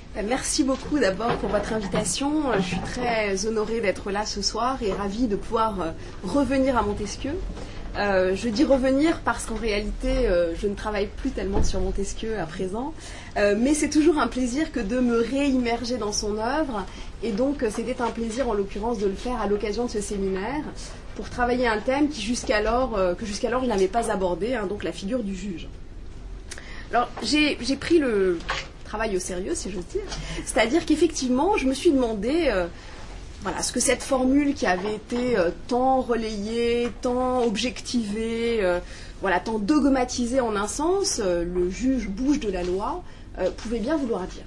Merci beaucoup d'abord pour votre invitation. Je suis très honorée d'être là ce soir et ravie de pouvoir revenir à Montesquieu. Je dis revenir parce qu'en réalité, je ne travaille plus tellement sur Montesquieu à présent, mais c'est toujours un plaisir que de me réimmerger dans son œuvre, et donc c'était un plaisir en l'occurrence de le faire à l'occasion de ce séminaire, pour travailler un thème que jusqu'alors je n'avais pas abordé, donc la figure du juge. Alors j'ai pris le travail au sérieux, si j'ose dire, c'est-à-dire qu'effectivement, je me suis demandé ce que cette formule qui avait été tant relayée, tant objectivée, tant dogmatisée en un sens, le juge bouche de la loi, pouvait bien vouloir dire.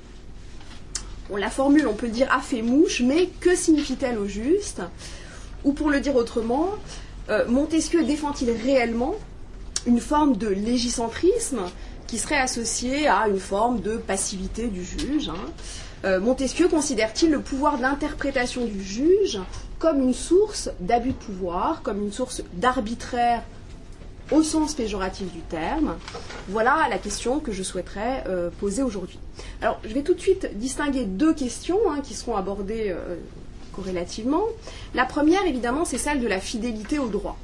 Bon, la formule, on peut le dire, a fait mouche, mais que signifie-t-elle au juste? Ou pour le dire autrement, Montesquieu défend-il réellement une forme de légicentrisme qui serait associée à une forme de passivité du juge? Montesquieu considère-t-il le pouvoir d'interprétation du juge comme une source d'abus de pouvoir, comme une source d'arbitraire au sens péjoratif du terme? Voilà la question que je souhaiterais poser aujourd'hui. Alors, je vais tout de suite distinguer deux questions qui seront abordées corrélativement. La première, évidemment, c'est celle de la fidélité au droit.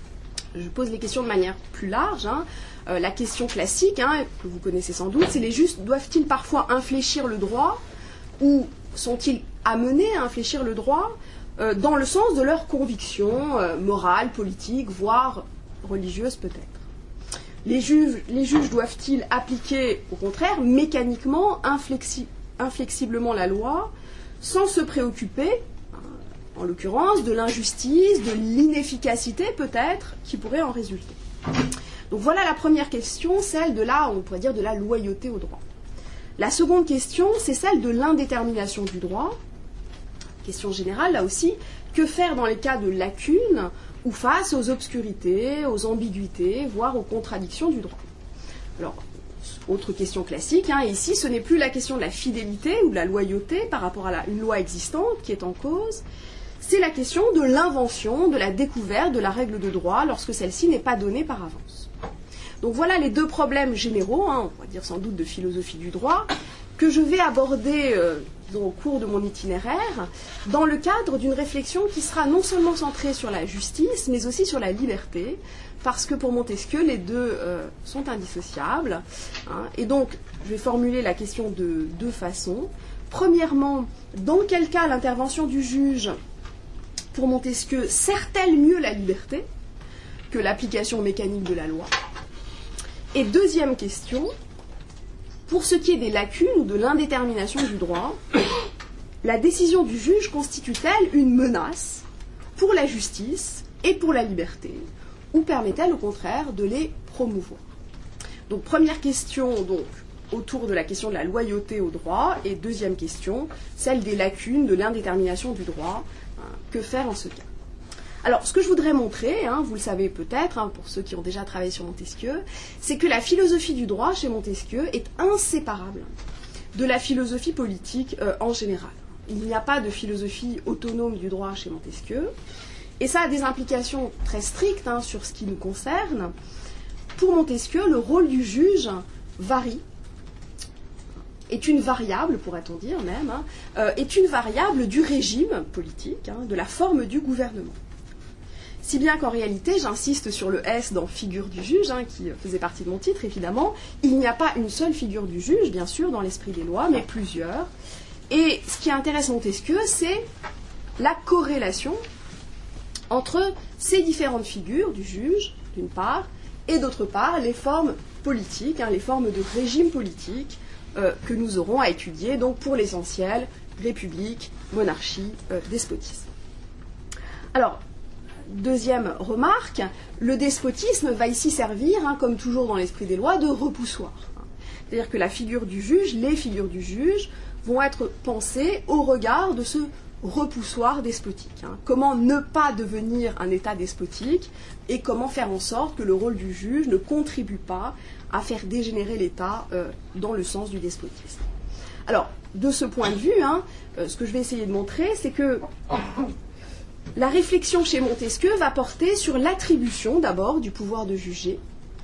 Je pose les questions de manière plus large. La question classique, que vous connaissez sans doute, c'est les juges doivent-ils parfois infléchir le droit, ou sont-ils amenés à infléchir le droit dans le sens de leurs convictions morales, politiques, voire religieuses peut-être? Les juges doivent-ils appliquer, au contraire, mécaniquement, inflexiblement la loi, sans se préoccuper, en l'occurrence, de l'injustice, de l'inefficacité peut-être, qui pourrait en résulter? Donc voilà la première question, celle de on pourrait dire de la loyauté au droit. La seconde question, c'est celle de l'indétermination du droit. Question générale, là aussi, que faire dans les cas de lacunes ou face aux obscurités, aux ambiguïtés, voire aux contradictions du droit? Alors, autre question classique, ici, ce n'est plus la question de la fidélité ou de la loyauté par rapport à une loi existante qui est en cause, c'est la question de l'invention, de la découverte de la règle de droit lorsque celle-ci n'est pas donnée par avance. Donc voilà les deux problèmes généraux, on pourrait dire sans doute de philosophie du droit, que je vais aborder au cours de mon itinéraire, dans le cadre d'une réflexion qui sera non seulement centrée sur la justice, mais aussi sur la liberté, parce que pour Montesquieu, les deux sont indissociables. Et donc, je vais formuler la question de deux façons. Premièrement, dans quel cas l'intervention du juge, pour Montesquieu, sert-elle mieux la liberté que l'application mécanique de la loi? Et deuxième question, pour ce qui est des lacunes ou de l'indétermination du droit, la décision du juge constitue-t-elle une menace pour la justice et pour la liberté, ou permet-elle au contraire de les promouvoir? Donc première question autour de la question de la loyauté au droit, et deuxième question, celle des lacunes de l'indétermination du droit. Que faire en ce cas? Alors, ce que je voudrais montrer, vous le savez peut-être, pour ceux qui ont déjà travaillé sur Montesquieu, c'est que la philosophie du droit chez Montesquieu est inséparable de la philosophie politique en général. Il n'y a pas de philosophie autonome du droit chez Montesquieu, et ça a des implications très strictes sur ce qui nous concerne. Pour Montesquieu, le rôle du juge varie, est une variable, pourrait-on dire même, est une variable du régime politique, de la forme du gouvernement. Si bien qu'en réalité, j'insiste sur le S dans figure du juge, qui faisait partie de mon titre évidemment, il n'y a pas une seule figure du juge, bien sûr, dans l'esprit des lois, mais plusieurs. Et ce qui intéresse Montesquieu, c'est la corrélation entre ces différentes figures du juge, d'une part, et d'autre part, les formes politiques, les formes de régime politique que nous aurons à étudier, donc pour l'essentiel, république, monarchie, despotisme. Alors, deuxième remarque, le despotisme va ici servir, comme toujours dans l'esprit des lois, de repoussoir. C'est-à-dire que la figure du juge, les figures du juge, vont être pensées au regard de ce repoussoir despotique. Comment ne pas devenir un État despotique et comment faire en sorte que le rôle du juge ne contribue pas à faire dégénérer l'État dans le sens du despotisme. Alors, de ce point de vue, ce que je vais essayer de montrer, c'est que la réflexion chez Montesquieu va porter sur l'attribution d'abord du pouvoir de juger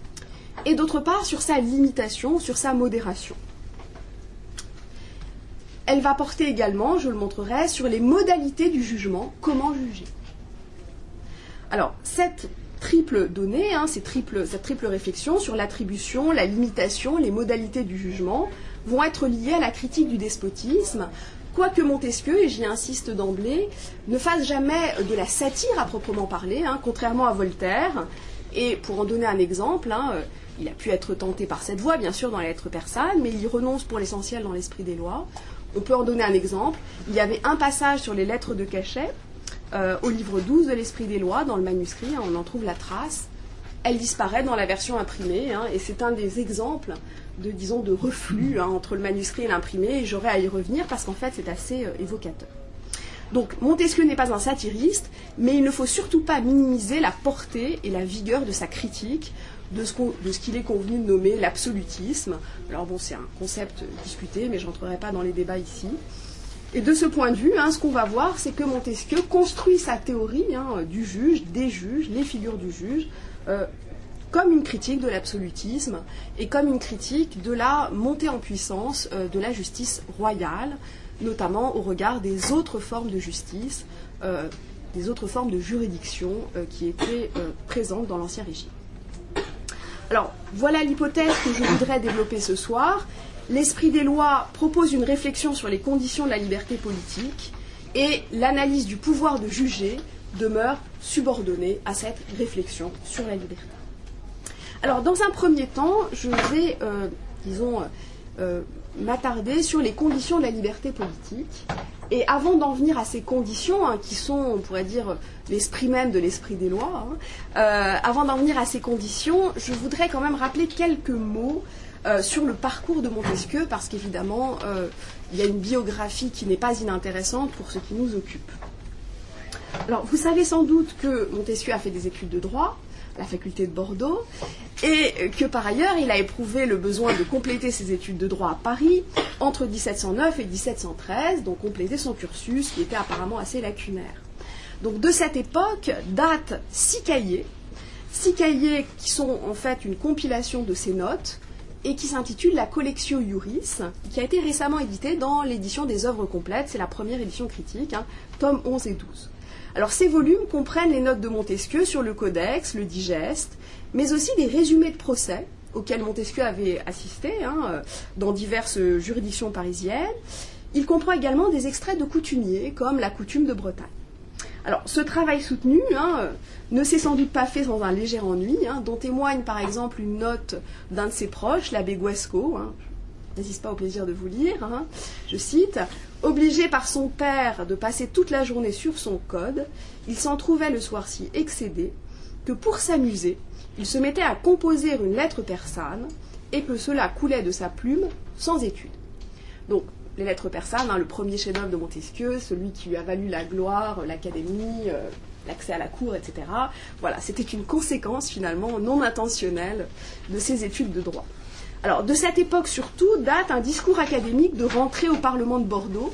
et d'autre part sur sa limitation, sur sa modération. elle va porter également, je le montrerai, sur les modalités du jugement, comment juger. Alors, cette triple donnée, cette triple réflexion sur l'attribution, la limitation, les modalités du jugement, vont être liées à la critique du despotisme, quoique Montesquieu, et j'y insiste d'emblée, ne fasse jamais de la satire à proprement parler, contrairement à Voltaire. Et pour en donner un exemple, il a pu être tenté par cette voie, bien sûr, dans les lettres persanes, mais il y renonce pour l'essentiel dans l'esprit des lois. On peut en donner un exemple. Il y avait un passage sur les lettres de cachet, au livre 12 de l'Esprit des lois, dans le manuscrit, on en trouve la trace. Elle disparaît dans la version imprimée, et c'est un des exemples de reflux entre le manuscrit et l'imprimé, et j'aurai à y revenir parce qu'en fait c'est assez évocateur. Donc Montesquieu n'est pas un satiriste, mais il ne faut surtout pas minimiser la portée et la vigueur de sa critique de ce qu'il est convenu de nommer l'absolutisme. Alors bon, c'est un concept discuté, mais je n'entrerai pas dans les débats ici. Et de ce point de vue, ce qu'on va voir, c'est que Montesquieu construit sa théorie du juge, des juges, les figures du juge, comme une critique de l'absolutisme et comme une critique de la montée en puissance de la justice royale, notamment au regard des autres formes de justice, des autres formes de juridiction qui étaient présentes dans l'Ancien Régime. Alors, voilà l'hypothèse que je voudrais développer ce soir. L'Esprit des lois propose une réflexion sur les conditions de la liberté politique et l'analyse du pouvoir de juger demeure subordonnée à cette réflexion sur la liberté. Alors, dans un premier temps, je vais, m'attarder sur les conditions de la liberté politique. Et avant d'en venir à ces conditions, qui sont, on pourrait dire, l'esprit même de l'Esprit des lois, avant d'en venir à ces conditions, je voudrais quand même rappeler quelques mots sur le parcours de Montesquieu, parce qu'évidemment, il y a une biographie qui n'est pas inintéressante pour ce qui nous occupe. Alors, vous savez sans doute que Montesquieu a fait des études de droit à la faculté de Bordeaux, et que par ailleurs, il a éprouvé le besoin de compléter ses études de droit à Paris entre 1709 et 1713, donc compléter son cursus qui était apparemment assez lacunaire. Donc de cette époque datent 6 cahiers qui sont en fait une compilation de ses notes, et qui s'intitule la Collectio Iuris, qui a été récemment éditée dans l'édition des œuvres complètes, c'est la première édition critique, tomes 11 et 12. Alors ces volumes comprennent les notes de Montesquieu sur le codex, le digeste, mais aussi des résumés de procès auxquels Montesquieu avait assisté dans diverses juridictions parisiennes. Il comprend également des extraits de coutumiers, comme la coutume de Bretagne. Alors, ce travail soutenu ne s'est sans doute pas fait sans un léger ennui, dont témoigne par exemple une note d'un de ses proches, l'abbé Guesco, je n'hésite pas au plaisir de vous lire, je cite « Obligé par son père de passer toute la journée sur son code, il s'en trouvait le soir si excédé que pour s'amuser, il se mettait à composer une lettre persane et que cela coulait de sa plume sans étude. » Donc, les lettres persanes, le premier chef-d'œuvre de Montesquieu, celui qui lui a valu la gloire, l'académie, l'accès à la cour, etc. Voilà, c'était une conséquence finalement non intentionnelle de ses études de droit. Alors, de cette époque surtout, date un discours académique de rentrée au Parlement de Bordeaux,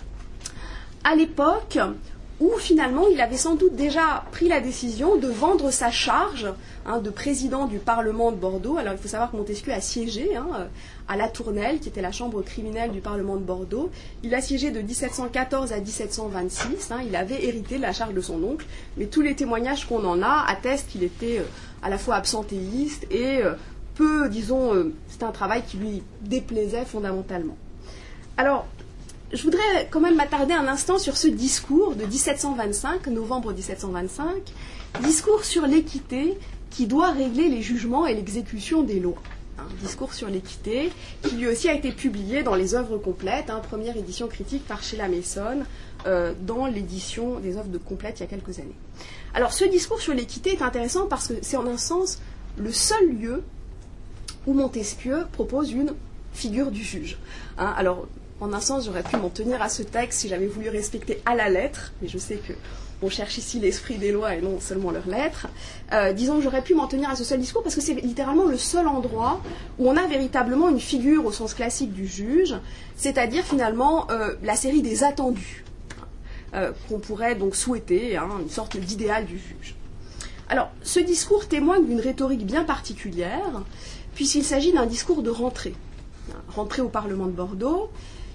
à l'époque où finalement il avait sans doute déjà pris la décision de vendre sa charge de président du Parlement de Bordeaux. Alors il faut savoir que Montesquieu a siégé à la Tournelle, qui était la chambre criminelle du Parlement de Bordeaux. Il a siégé de 1714 à 1726, il avait hérité de la charge de son oncle, mais tous les témoignages qu'on en a attestent qu'il était à la fois absentéiste et c'était un travail qui lui déplaisait fondamentalement. Alors, je voudrais quand même m'attarder un instant sur ce discours de 1725, novembre 1725, discours sur l'équité qui doit régler les jugements et l'exécution des lois. Discours sur l'équité, qui lui aussi a été publié dans les œuvres complètes, première édition critique par Sheila Mason, dans l'édition des œuvres complètes il y a quelques années. Alors ce discours sur l'équité est intéressant parce que c'est en un sens le seul lieu où Montesquieu propose une figure du juge. Alors, en un sens, j'aurais pu m'en tenir à ce texte si j'avais voulu respecter à la lettre, mais je sais qu'on cherche ici l'esprit des lois et non seulement leurs lettres. Disons que j'aurais pu m'en tenir à ce seul discours parce que c'est littéralement le seul endroit où on a véritablement une figure au sens classique du juge, c'est-à-dire finalement la série des attendus, qu'on pourrait donc souhaiter, une sorte d'idéal du juge. Alors, ce discours témoigne d'une rhétorique bien particulière, puisqu'il s'agit d'un discours de rentrée au Parlement de Bordeaux,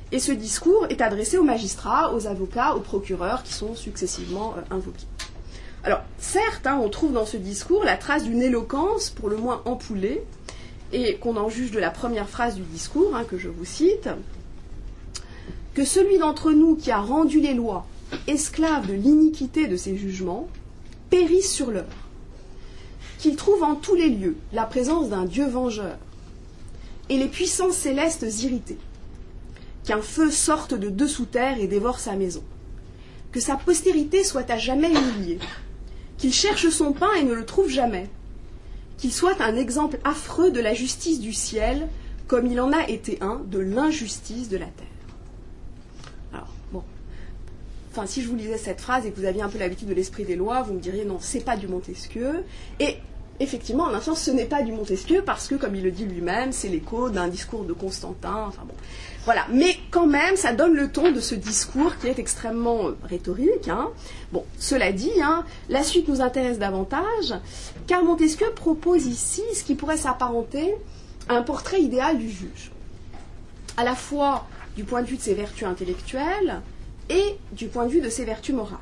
Et ce discours est adressé aux magistrats, aux avocats, aux procureurs qui sont successivement invoqués. Alors, certes, on trouve dans ce discours la trace d'une éloquence pour le moins ampoulée, et qu'on en juge de la première phrase du discours, que je vous cite, « Que celui d'entre nous qui a rendu les lois, esclave de l'iniquité de ses jugements, périsse sur l'heure, qu'il trouve en tous les lieux la présence d'un Dieu vengeur, et les puissances célestes irritées, qu'un feu sorte de dessous terre et dévore sa maison, que sa postérité soit à jamais humiliée, qu'il cherche son pain et ne le trouve jamais, qu'il soit un exemple affreux de la justice du ciel, comme il en a été un de l'injustice de la terre. » Alors, bon, si je vous lisais cette phrase et que vous aviez un peu l'habitude de l'esprit des lois, vous me diriez non, c'est pas du Montesquieu. Et effectivement, en un sens, ce n'est pas du Montesquieu parce que, comme il le dit lui-même, c'est l'écho d'un discours de Constantin. Enfin bon, voilà. Mais quand même, ça donne le ton de ce discours qui est extrêmement rhétorique. Bon, cela dit, la suite nous intéresse davantage, car Montesquieu propose ici ce qui pourrait s'apparenter à un portrait idéal du juge, à la fois du point de vue de ses vertus intellectuelles et du point de vue de ses vertus morales.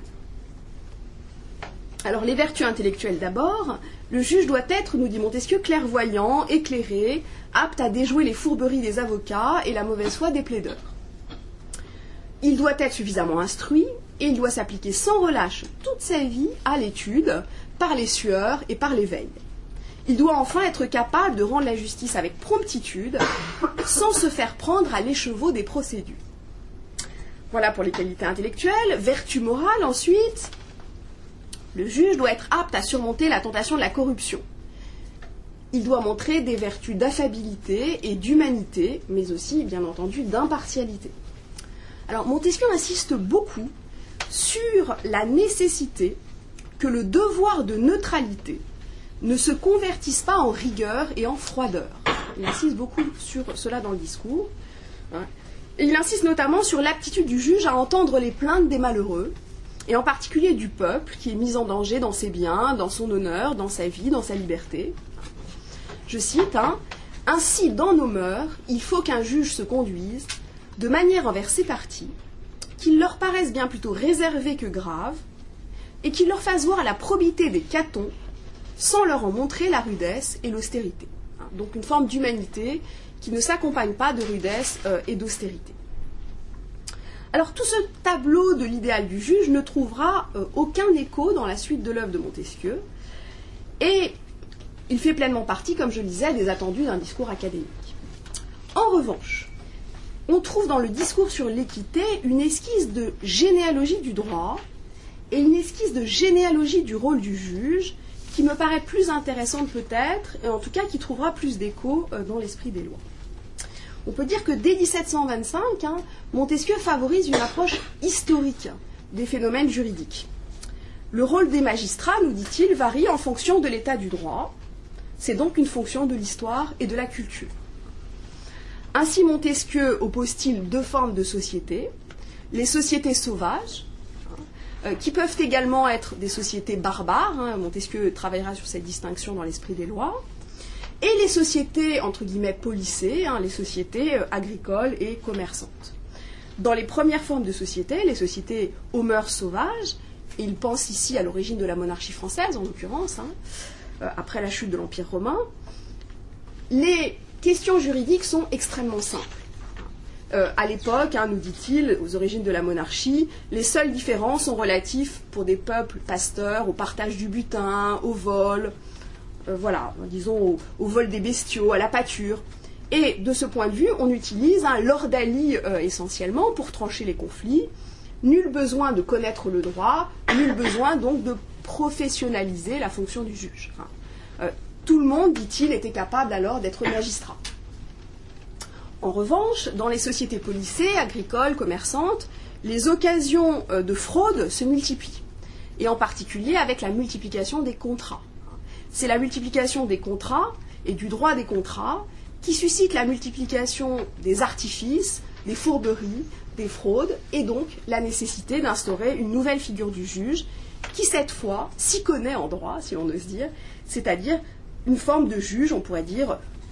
Alors, les vertus intellectuelles d'abord. Le juge doit être, nous dit Montesquieu, clairvoyant, éclairé, apte à déjouer les fourberies des avocats et la mauvaise foi des plaideurs. Il doit être suffisamment instruit et il doit s'appliquer sans relâche toute sa vie à l'étude, par les sueurs et par les veilles. Il doit enfin être capable de rendre la justice avec promptitude, sans se faire prendre à l'écheveau des procédures. Voilà pour les qualités intellectuelles. Vertu morale ensuite. Le juge doit être apte à surmonter la tentation de la corruption. Il doit montrer des vertus d'affabilité et d'humanité, mais aussi, bien entendu, d'impartialité. Alors, Montesquieu insiste beaucoup sur la nécessité que le devoir de neutralité ne se convertisse pas en rigueur et en froideur. Il insiste beaucoup sur cela dans le discours. Et il insiste notamment sur l'aptitude du juge à entendre les plaintes des malheureux, et en particulier du peuple qui est mis en danger dans ses biens, dans son honneur, dans sa vie, dans sa liberté. Je cite, « Ainsi, dans nos mœurs, il faut qu'un juge se conduise de manière envers ses parties, qu'il leur paraisse bien plutôt réservé que grave, et qu'il leur fasse voir la probité des catons, sans leur en montrer la rudesse et l'austérité. » Donc une forme d'humanité qui ne s'accompagne pas de rudesse et d'austérité. Alors tout ce tableau de l'idéal du juge ne trouvera aucun écho dans la suite de l'œuvre de Montesquieu, et il fait pleinement partie, comme je le disais, des attendus d'un discours académique. En revanche, on trouve dans le discours sur l'équité une esquisse de généalogie du droit et une esquisse de généalogie du rôle du juge qui me paraît plus intéressante peut-être, et en tout cas qui trouvera plus d'écho dans l'esprit des lois. On peut dire que dès 1725, Montesquieu favorise une approche historique des phénomènes juridiques. Le rôle des magistrats, nous dit-il, varie en fonction de l'état du droit. C'est donc une fonction de l'histoire et de la culture. Ainsi, Montesquieu oppose-t-il deux formes de sociétés, les sociétés sauvages, qui peuvent également être des sociétés barbares. Montesquieu travaillera sur cette distinction dans l'esprit des lois. Et les sociétés, entre guillemets, policées, les sociétés agricoles et commerçantes. Dans les premières formes de sociétés, les sociétés aux mœurs sauvages, et il pense ici à l'origine de la monarchie française, en l'occurrence, après la chute de l'Empire romain, les questions juridiques sont extrêmement simples. À l'époque, nous dit-il, aux origines de la monarchie, les seules différences sont relatives pour des peuples pasteurs au partage du butin, au vol, disons au vol des bestiaux, à la pâture. Et de ce point de vue, on utilise l'ordalie essentiellement pour trancher les conflits. Nul besoin de connaître le droit, nul besoin donc de professionnaliser la fonction du juge. Tout le monde, dit-il, était capable alors d'être magistrat. En revanche, dans les sociétés policées, agricoles, commerçantes, les occasions de fraude se multiplient, et en particulier avec la multiplication des contrats. C'est la multiplication des contrats et du droit des contrats qui suscite la multiplication des artifices, des fourberies, des fraudes, et donc la nécessité d'instaurer une nouvelle figure du juge qui, cette fois, s'y connaît en droit, si l'on ose dire, c'est-à-dire une forme de juge, on pourrait dire,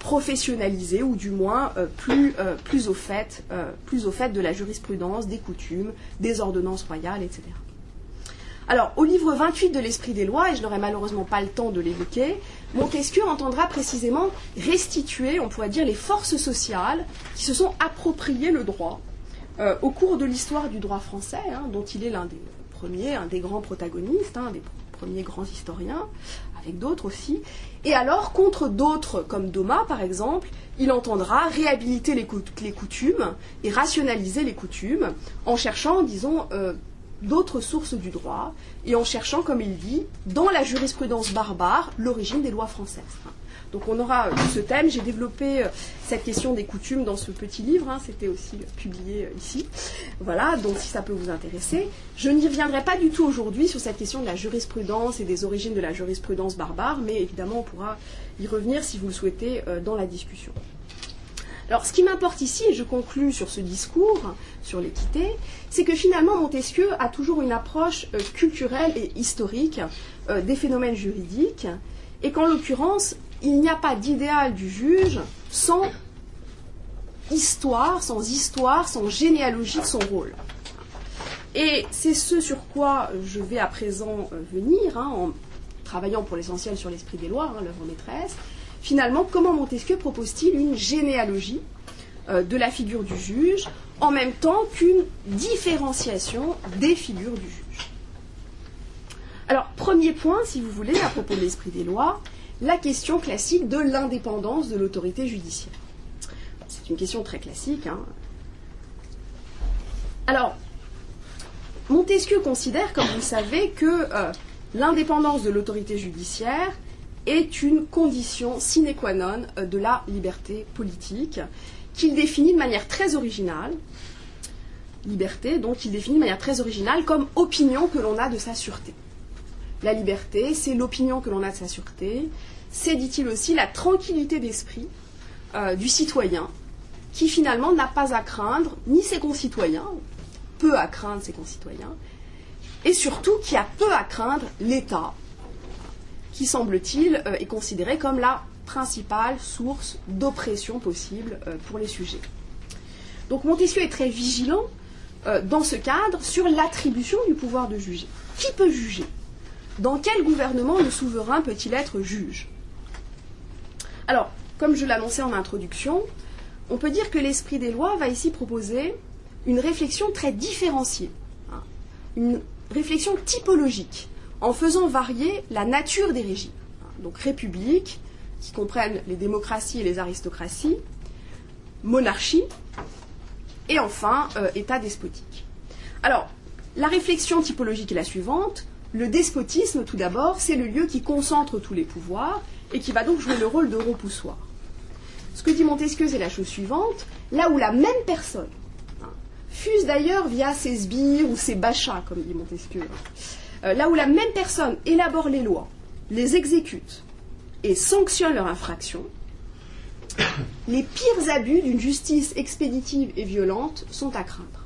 professionnalisés ou du moins plus au fait de la jurisprudence, des coutumes, des ordonnances royales, etc. Alors, au livre 28 de l'Esprit des lois, et je n'aurai malheureusement pas le temps de l'évoquer, Montesquieu entendra précisément restituer, on pourrait dire, les forces sociales qui se sont appropriées le droit au cours de l'histoire du droit français, dont il est l'un des premiers, un des grands protagonistes, un des premiers grands historiens, avec d'autres aussi. Et alors, contre d'autres, comme Domat par exemple, il entendra réhabiliter les coutumes et rationaliser les coutumes en cherchant, disons, d'autres sources du droit et en cherchant, comme il dit, dans la jurisprudence barbare, l'origine des lois françaises. Donc on aura ce thème. J'ai développé cette question des coutumes dans ce petit livre, c'était aussi publié ici. Voilà, donc si ça peut vous intéresser. Je n'y reviendrai pas du tout aujourd'hui sur cette question de la jurisprudence et des origines de la jurisprudence barbare, mais évidemment on pourra y revenir si vous le souhaitez dans la discussion. Alors, ce qui m'importe ici, et je conclus sur ce discours, sur l'équité, c'est que finalement Montesquieu a toujours une approche culturelle et historique des phénomènes juridiques, et qu'en l'occurrence, il n'y a pas d'idéal du juge sans histoire, sans généalogie de son rôle. Et c'est ce sur quoi je vais à présent venir, en travaillant pour l'essentiel sur l'Esprit des lois, l'œuvre maîtresse. Finalement, comment Montesquieu propose-t-il une généalogie de la figure du juge, en même temps qu'une différenciation des figures du juge? Alors, premier point, si vous voulez, à propos de l'Esprit des lois, la question classique de l'indépendance de l'autorité judiciaire. C'est une question très classique. Alors, Montesquieu considère, comme vous le savez, que l'indépendance de l'autorité judiciaire est une condition sine qua non de la liberté politique, qu'il définit de manière très originale, liberté, donc il définit de manière très originale comme opinion que l'on a de sa sûreté. La liberté, c'est l'opinion que l'on a de sa sûreté, c'est, dit-il aussi, la tranquillité d'esprit du citoyen, qui finalement n'a pas à craindre ni ses concitoyens, peu à craindre ses concitoyens, et surtout qui a peu à craindre l'État, qui, semble-t-il, est considéré comme la principale source d'oppression possible pour les sujets. Donc Montesquieu est très vigilant dans ce cadre sur l'attribution du pouvoir de juger. Qui peut juger? Dans quel gouvernement le souverain peut-il être juge? Alors, comme je l'annonçais en introduction, on peut dire que l'Esprit des lois va ici proposer une réflexion très différenciée, une réflexion typologique, en faisant varier la nature des régimes. Donc république, qui comprennent les démocraties et les aristocraties, monarchie, et enfin État despotique. Alors, la réflexion typologique est la suivante. Le despotisme, tout d'abord, c'est le lieu qui concentre tous les pouvoirs et qui va donc jouer le rôle de repoussoir. Ce que dit Montesquieu, c'est la chose suivante. Là où la même personne, fût-ce d'ailleurs via ses sbires ou ses bachas, comme dit Montesquieu, là où la même personne élabore les lois, les exécute et sanctionne leur infraction, les pires abus d'une justice expéditive et violente sont à craindre.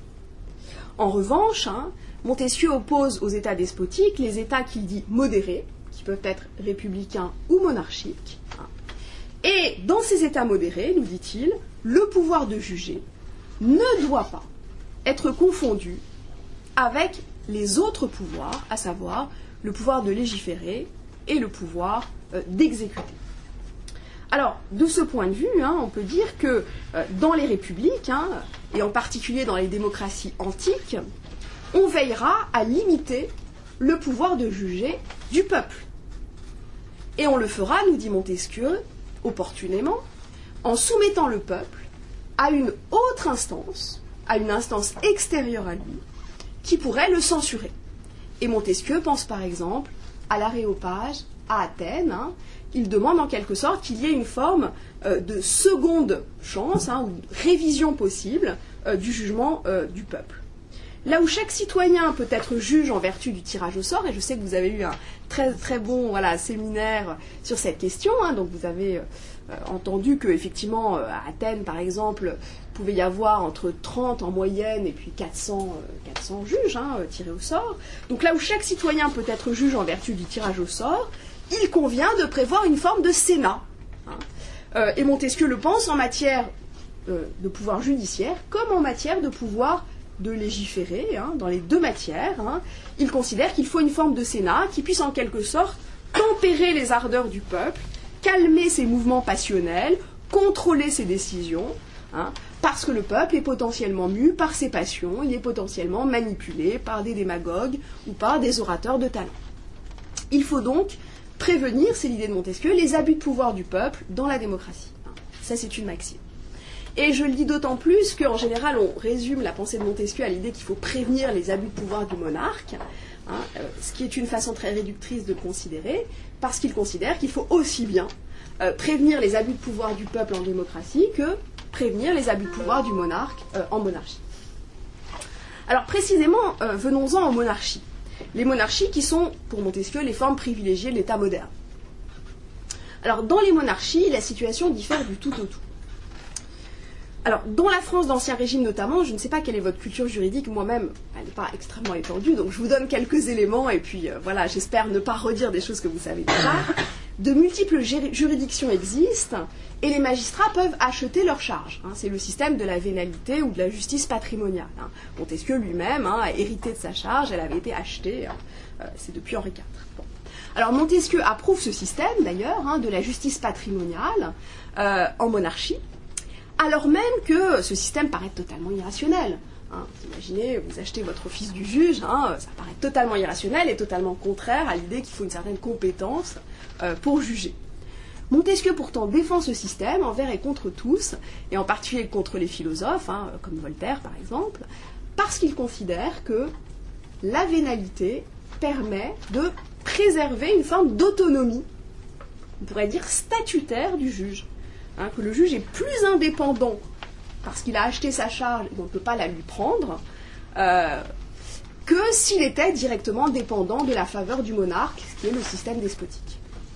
En revanche, Montesquieu oppose aux États despotiques les États qu'il dit modérés, qui peuvent être républicains ou monarchiques. Et dans ces États modérés, nous dit-il, le pouvoir de juger ne doit pas être confondu avec les autres pouvoirs, à savoir le pouvoir de légiférer et le pouvoir d'exécuter. Alors, de ce point de vue, on peut dire que dans les républiques, et en particulier dans les démocraties antiques, on veillera à limiter le pouvoir de juger du peuple. Et on le fera, nous dit Montesquieu, opportunément, en soumettant le peuple à une autre instance, à une instance extérieure à lui, qui pourrait le censurer. Et Montesquieu pense par exemple à l'aréopage à Athènes. Il demande en quelque sorte qu'il y ait une forme de seconde chance, ou révision possible du jugement du peuple. Là où chaque citoyen peut être juge en vertu du tirage au sort, et je sais que vous avez eu un très très bon séminaire sur cette question, donc vous avez entendu qu'effectivement à Athènes par exemple, il pouvait y avoir entre 30 en moyenne et puis 400 juges tirés au sort. Donc là où chaque citoyen peut être juge en vertu du tirage au sort, il convient de prévoir une forme de sénat, Et Montesquieu le pense en matière de pouvoir judiciaire comme en matière de pouvoir de légiférer, dans les deux matières. Il considère qu'il faut une forme de Sénat qui puisse en quelque sorte tempérer les ardeurs du peuple, calmer ses mouvements passionnels, contrôler ses décisions, parce que le peuple est potentiellement mu par ses passions, il est potentiellement manipulé par des démagogues ou par des orateurs de talent. Il faut donc prévenir, c'est l'idée de Montesquieu, les abus de pouvoir du peuple dans la démocratie. Ça, c'est une maxime. Et je le dis d'autant plus qu'en général, on résume la pensée de Montesquieu à l'idée qu'il faut prévenir les abus de pouvoir du monarque, ce qui est une façon très réductrice de le considérer, parce qu'il considère qu'il faut aussi bien prévenir les abus de pouvoir du peuple en démocratie que prévenir les abus de pouvoir du monarque en monarchie. Alors précisément, venons-en aux monarchies. Les monarchies qui sont, pour Montesquieu, les formes privilégiées de l'État moderne. Alors dans les monarchies, la situation diffère du tout au tout. Alors, dans la France d'Ancien Régime notamment, je ne sais pas quelle est votre culture juridique, moi-même, elle n'est pas extrêmement étendue, donc je vous donne quelques éléments, et puis voilà, j'espère ne pas redire des choses que vous savez déjà. De multiples juridictions existent, et les magistrats peuvent acheter leurs charges. C'est le système de la vénalité ou de la justice patrimoniale. Montesquieu lui-même a hérité de sa charge, elle avait été achetée, c'est depuis Henri IV. Bon. Alors Montesquieu approuve ce système, d'ailleurs, de la justice patrimoniale en monarchie, alors même que ce système paraît totalement irrationnel. Vous imaginez, vous achetez votre office du juge, ça paraît totalement irrationnel et totalement contraire à l'idée qu'il faut une certaine compétence pour juger. Montesquieu pourtant défend ce système envers et contre tous, et en particulier contre les philosophes, comme Voltaire par exemple, parce qu'il considère que la vénalité permet de préserver une forme d'autonomie, on pourrait dire statutaire du juge. Que le juge est plus indépendant parce qu'il a acheté sa charge et qu'on ne peut pas la lui prendre, que s'il était directement dépendant de la faveur du monarque, ce qui est le système despotique.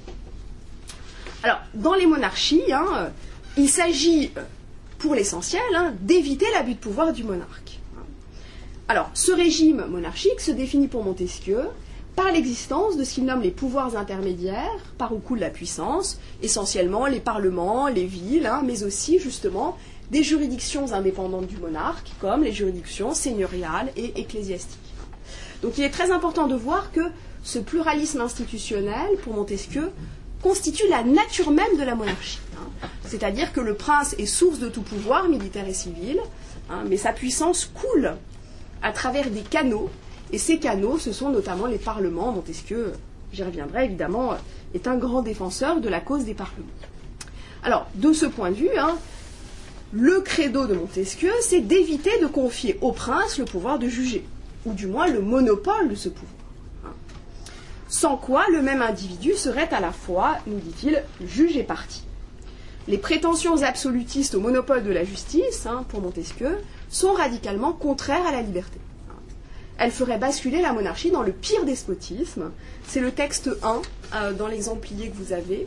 Alors, dans les monarchies, il s'agit, pour l'essentiel, d'éviter l'abus de pouvoir du monarque. Alors, ce régime monarchique se définit pour Montesquieu par l'existence de ce qu'il nomme les pouvoirs intermédiaires, par où coule la puissance, essentiellement les parlements, les villes, mais aussi, justement, des juridictions indépendantes du monarque, comme les juridictions seigneuriales et ecclésiastiques. Donc il est très important de voir que ce pluralisme institutionnel, pour Montesquieu, constitue la nature même de la monarchie. C'est-à-dire que le prince est source de tout pouvoir, militaire et civil, mais sa puissance coule à travers des canaux. Et ces canaux, ce sont notamment les parlements. Montesquieu, j'y reviendrai évidemment, est un grand défenseur de la cause des parlements. Alors, de ce point de vue, le credo de Montesquieu, c'est d'éviter de confier au prince le pouvoir de juger, ou du moins le monopole de ce pouvoir. Sans quoi, le même individu serait à la fois, nous dit-il, juge et partie. Les prétentions absolutistes au monopole de la justice, pour Montesquieu, sont radicalement contraires à la liberté. Elle ferait basculer la monarchie dans le pire despotisme. C'est le texte 1 dans l'exemplier que vous avez.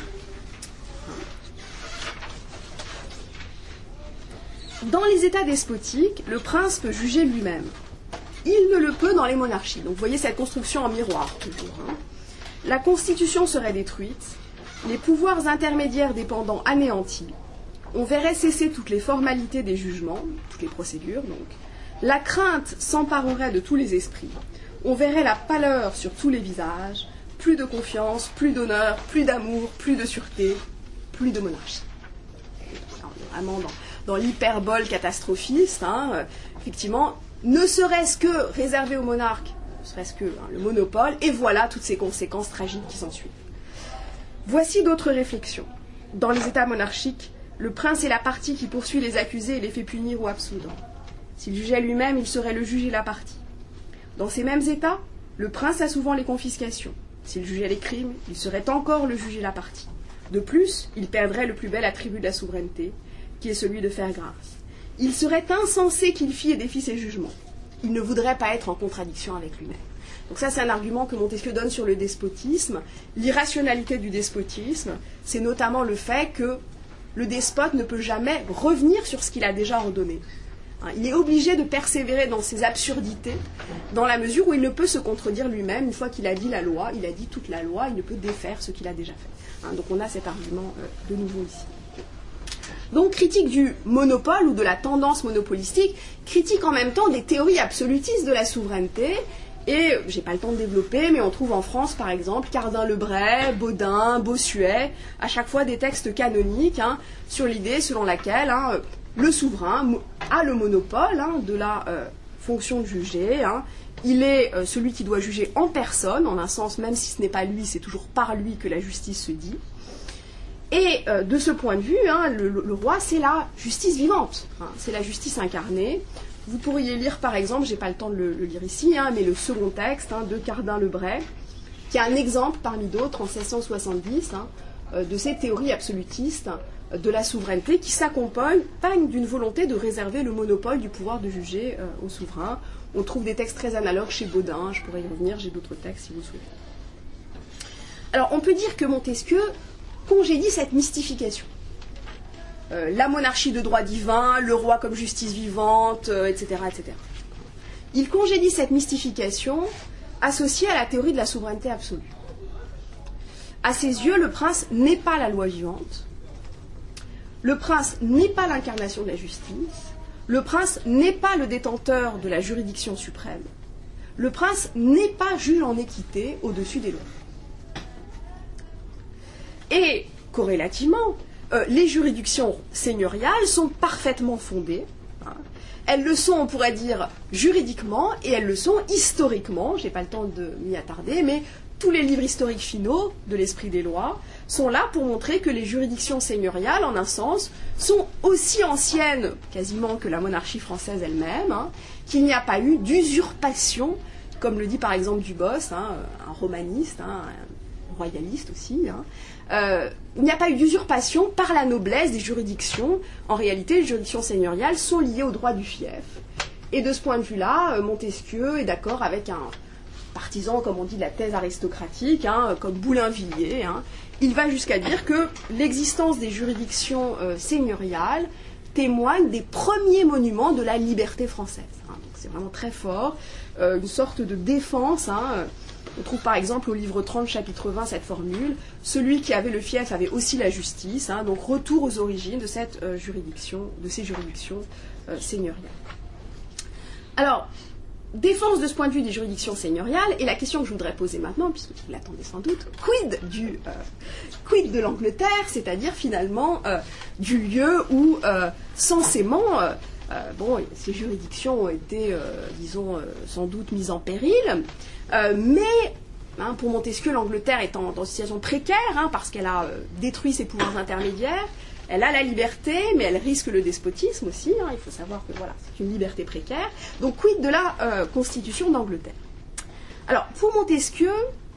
Dans les États despotiques, le prince peut juger lui-même. Il ne le peut dans les monarchies. Donc vous voyez cette construction en miroir toujours. La Constitution serait détruite, les pouvoirs intermédiaires dépendants anéantis. On verrait cesser toutes les formalités des jugements, toutes les procédures donc. La crainte s'emparerait de tous les esprits. On verrait la pâleur sur tous les visages, plus de confiance, plus d'honneur, plus d'amour, plus de sûreté, plus de monarchie. Alors, on est vraiment dans l'hyperbole catastrophiste, effectivement, ne serait-ce que réservé au monarque, ne serait-ce que le monopole, et voilà toutes ces conséquences tragiques qui s'en suivent. Voici d'autres réflexions. Dans les États monarchiques, le prince est la partie qui poursuit les accusés et les fait punir ou absoudre. S'il jugeait lui-même, il serait le juge et la partie. Dans ces mêmes États, le prince a souvent les confiscations. S'il jugeait les crimes, il serait encore le juge et la partie. De plus, il perdrait le plus bel attribut de la souveraineté, qui est celui de faire grâce. Il serait insensé qu'il fît et défît ses jugements. Il ne voudrait pas être en contradiction avec lui-même. Donc ça, c'est un argument que Montesquieu donne sur le despotisme. L'irrationalité du despotisme, c'est notamment le fait que le despote ne peut jamais revenir sur ce qu'il a déjà ordonné. Il est obligé de persévérer dans ses absurdités, dans la mesure où il ne peut se contredire lui-même. Une fois qu'il a dit la loi, il a dit toute la loi, il ne peut défaire ce qu'il a déjà fait. Donc on a cet argument de nouveau ici. Donc critique du monopole ou de la tendance monopolistique, critique en même temps des théories absolutistes de la souveraineté. Et j'ai pas le temps de développer, mais on trouve en France par exemple Cardin-Lebray, Baudin, Bossuet, à chaque fois des textes canoniques sur l'idée selon laquelle le souverain a le monopole de la fonction de juger. Il est celui qui doit juger en personne, en un sens, même si ce n'est pas lui, c'est toujours par lui que la justice se dit. Et de ce point de vue, le roi, c'est la justice vivante, c'est la justice incarnée. Vous pourriez lire, par exemple, j'ai pas le temps de le lire ici, mais le second texte de Cardin-Lebray, qui est un exemple parmi d'autres en 1670 de ces théories absolutistes de la souveraineté qui s'accompagnent d'une volonté de réserver le monopole du pouvoir de juger au souverain. On trouve des textes très analogues chez Baudin, je pourrais y revenir, j'ai d'autres textes si vous souhaitez. Alors, on peut dire que Montesquieu congédie cette mystification. La monarchie de droit divin, le roi comme justice vivante, etc., etc. Il congédie cette mystification associée à la théorie de la souveraineté absolue. À ses yeux, le prince n'est pas la loi vivante, le prince n'est pas l'incarnation de la justice, le prince n'est pas le détenteur de la juridiction suprême, le prince n'est pas juge en équité au-dessus des lois. Et, corrélativement, les juridictions seigneuriales sont parfaitement fondées. Elles le sont, on pourrait dire, juridiquement, et elles le sont historiquement. Je n'ai pas le temps de m'y attarder, mais tous les livres historiques finaux de l'esprit des lois sont là pour montrer que les juridictions seigneuriales, en un sens, sont aussi anciennes quasiment que la monarchie française elle-même, qu'il n'y a pas eu d'usurpation, comme le dit par exemple Dubos, un romaniste, un royaliste aussi, il n'y a pas eu d'usurpation par la noblesse des juridictions. En réalité, les juridictions seigneuriales sont liées au droit du fief. Et de ce point de vue-là, Montesquieu est d'accord avec un partisan, comme on dit, de la thèse aristocratique, comme Boulainvilliers. Il va jusqu'à dire que l'existence des juridictions seigneuriales témoigne des premiers monuments de la liberté française. Donc c'est vraiment très fort, une sorte de défense. On trouve par exemple au livre 30, chapitre 20, cette formule. Celui qui avait le fief avait aussi la justice. Donc retour aux origines de cette juridiction, de ces juridictions seigneuriales. Alors, défense de ce point de vue des juridictions seigneuriales, et la question que je voudrais poser maintenant, puisque vous l'attendez sans doute, quid de l'Angleterre, c'est-à-dire finalement du lieu où censément ces juridictions ont été, sans doute mises en péril, mais pour Montesquieu, l'Angleterre est dans une situation précaire, parce qu'elle a détruit ses pouvoirs intermédiaires, elle a la liberté, mais elle risque le despotisme aussi, il faut savoir que voilà, c'est une liberté précaire. Donc quid de la Constitution d'Angleterre? Alors, pour Montesquieu,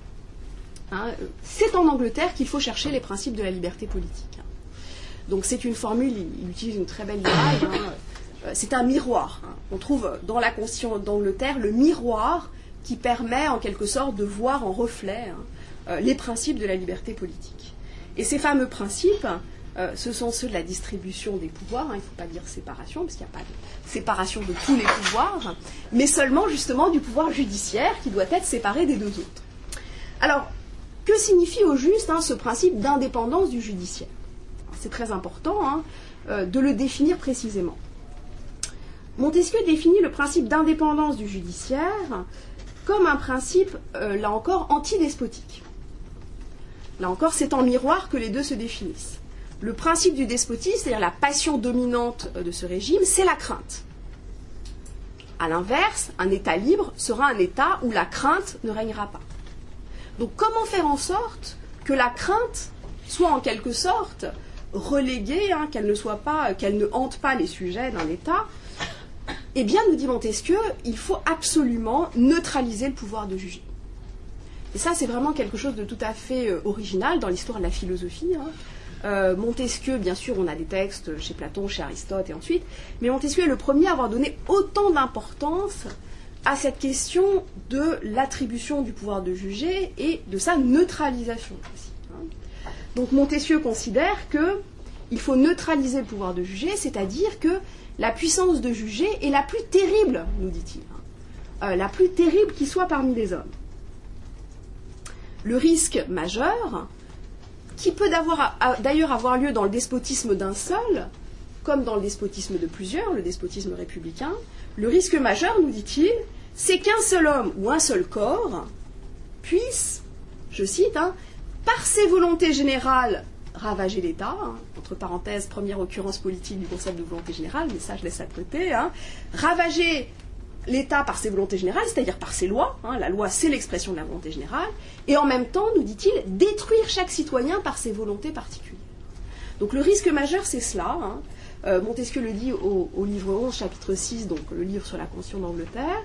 c'est en Angleterre qu'il faut chercher les principes de la liberté politique. Donc c'est une formule, il utilise une très belle image, c'est un miroir. On trouve dans la Constitution d'Angleterre le miroir qui permet en quelque sorte de voir en reflet les principes de la liberté politique. Et ces fameux principes, ce sont ceux de la distribution des pouvoirs, il ne faut pas dire séparation, parce qu'il n'y a pas de séparation de tous les pouvoirs, mais seulement justement du pouvoir judiciaire qui doit être séparé des deux autres. Alors, que signifie au juste ce principe d'indépendance du judiciaire? C'est très important de le définir précisément. Montesquieu définit le principe d'indépendance du judiciaire comme un principe, là encore, antidespotique. Là encore, c'est en miroir que les deux se définissent. Le principe du despotisme, c'est-à-dire la passion dominante de ce régime, c'est la crainte. A l'inverse, un État libre sera un État où la crainte ne régnera pas. Donc comment faire en sorte que la crainte soit en quelque sorte reléguée, qu'elle ne hante pas les sujets d'un État? Eh bien, nous dit Montesquieu, il faut absolument neutraliser le pouvoir de juger. Et ça, c'est vraiment quelque chose de tout à fait original dans l'histoire de la philosophie. Montesquieu, bien sûr, on a des textes chez Platon, chez Aristote et ensuite, mais Montesquieu est le premier à avoir donné autant d'importance à cette question de l'attribution du pouvoir de juger et de sa neutralisation aussi. Donc Montesquieu considère qu'il faut neutraliser le pouvoir de juger, c'est-à-dire que la puissance de juger est la plus terrible, nous dit-il, la plus terrible qui soit parmi les hommes. Le risque majeur, qui peut d'ailleurs avoir lieu dans le despotisme d'un seul, comme dans le despotisme de plusieurs, le despotisme républicain, le risque majeur, nous dit-il, c'est qu'un seul homme ou un seul corps puisse, je cite, par ses volontés générales, ravager l'État, entre parenthèses, première occurrence politique du concept de volonté générale, mais ça je laisse à côté, ravager l'État par ses volontés générales, c'est-à-dire par ses lois, la loi c'est l'expression de la volonté générale, et en même temps, nous dit-il, détruire chaque citoyen par ses volontés particulières. Donc le risque majeur, c'est cela. Montesquieu le dit au livre 11, chapitre 6, donc le livre sur la Constitution d'Angleterre,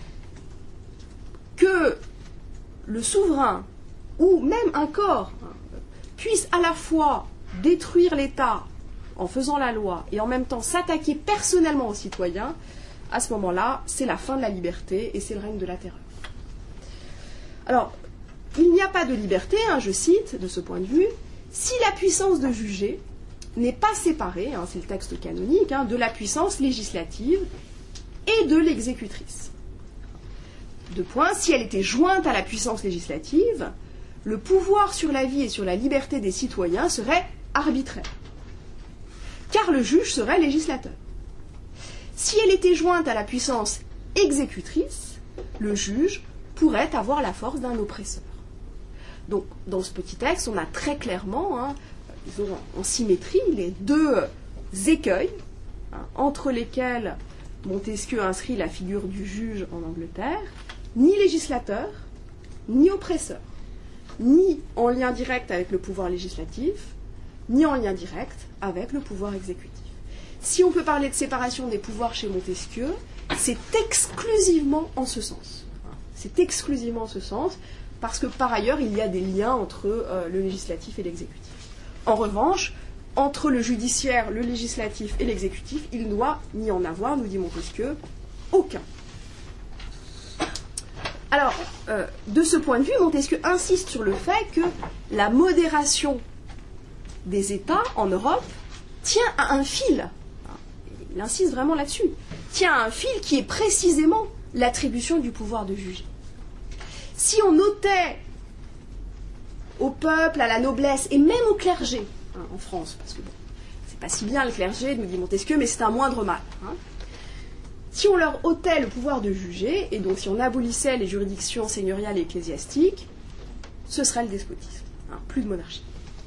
que le souverain, ou même un corps, puisse à la fois détruire l'État en faisant la loi et en même temps s'attaquer personnellement aux citoyens, à ce moment-là, c'est la fin de la liberté et c'est le règne de la terreur. Alors, il n'y a pas de liberté, je cite, de ce point de vue, si la puissance de juger n'est pas séparée, c'est le texte canonique, de la puissance législative et de l'exécutrice. Deux points, si elle était jointe à la puissance législative, le pouvoir sur la vie et sur la liberté des citoyens serait arbitraire, car le juge serait législateur. Si elle était jointe à la puissance exécutrice, le juge pourrait avoir la force d'un oppresseur. Donc, dans ce petit texte, on a très clairement, disons, en symétrie, les deux écueils entre lesquels Montesquieu inscrit la figure du juge en Angleterre, ni législateur, ni oppresseur, ni en lien direct avec le pouvoir législatif, ni en lien direct avec le pouvoir exécutif. Si on peut parler de séparation des pouvoirs chez Montesquieu, c'est exclusivement en ce sens. C'est exclusivement en ce sens, parce que par ailleurs, il y a des liens entre le législatif et l'exécutif. En revanche, entre le judiciaire, le législatif et l'exécutif, il ne doit ni en avoir, nous dit Montesquieu, aucun. Alors, de ce point de vue, Montesquieu insiste sur le fait que la modération des États en Europe tient à un fil. Il insiste vraiment là-dessus. Tient à un fil qui est précisément l'attribution du pouvoir de juger. Si on ôtait au peuple, à la noblesse et même au clergé, en France, parce que bon, c'est pas si bien le clergé, nous dit Montesquieu, mais c'est un moindre mal. Si on leur ôtait le pouvoir de juger, et donc si on abolissait les juridictions seigneuriales et ecclésiastiques, ce serait le despotisme, plus de monarchie.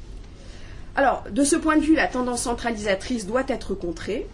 Alors, de ce point de vue, la tendance centralisatrice doit être contrée,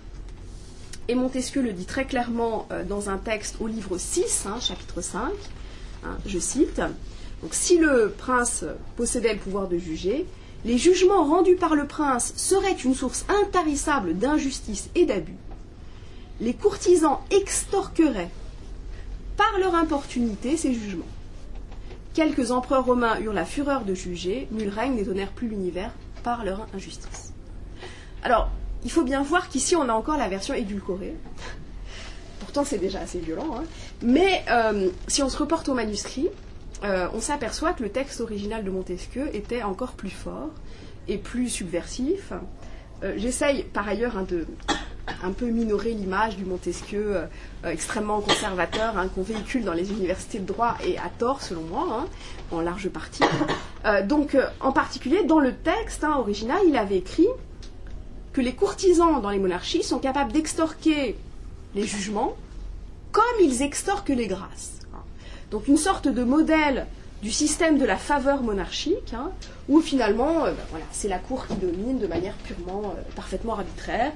et Montesquieu le dit très clairement dans un texte au livre 6, chapitre 5, je cite, donc, si le prince possédait le pouvoir de juger, les jugements rendus par le prince seraient une source intarissable d'injustice et d'abus. Les courtisans extorqueraient par leur importunité ces jugements. Quelques empereurs romains eurent la fureur de juger, nul règne n'étonnèrent plus l'univers par leur injustice. Alors, il faut bien voir qu'ici on a encore la version édulcorée. Pourtant c'est déjà assez violent, mais si on se reporte au manuscrit, on s'aperçoit que le texte original de Montesquieu était encore plus fort et plus subversif. J'essaye par ailleurs de un peu minorer l'image du Montesquieu extrêmement conservateur qu'on véhicule dans les universités de droit, et à tort selon moi, en large partie. Donc en particulier dans le texte original, il avait écrit que les courtisans dans les monarchies sont capables d'extorquer les jugements comme ils extorquent les grâces. Donc une sorte de modèle du système de la faveur monarchique, où finalement, c'est la cour qui domine de manière purement, parfaitement arbitraire.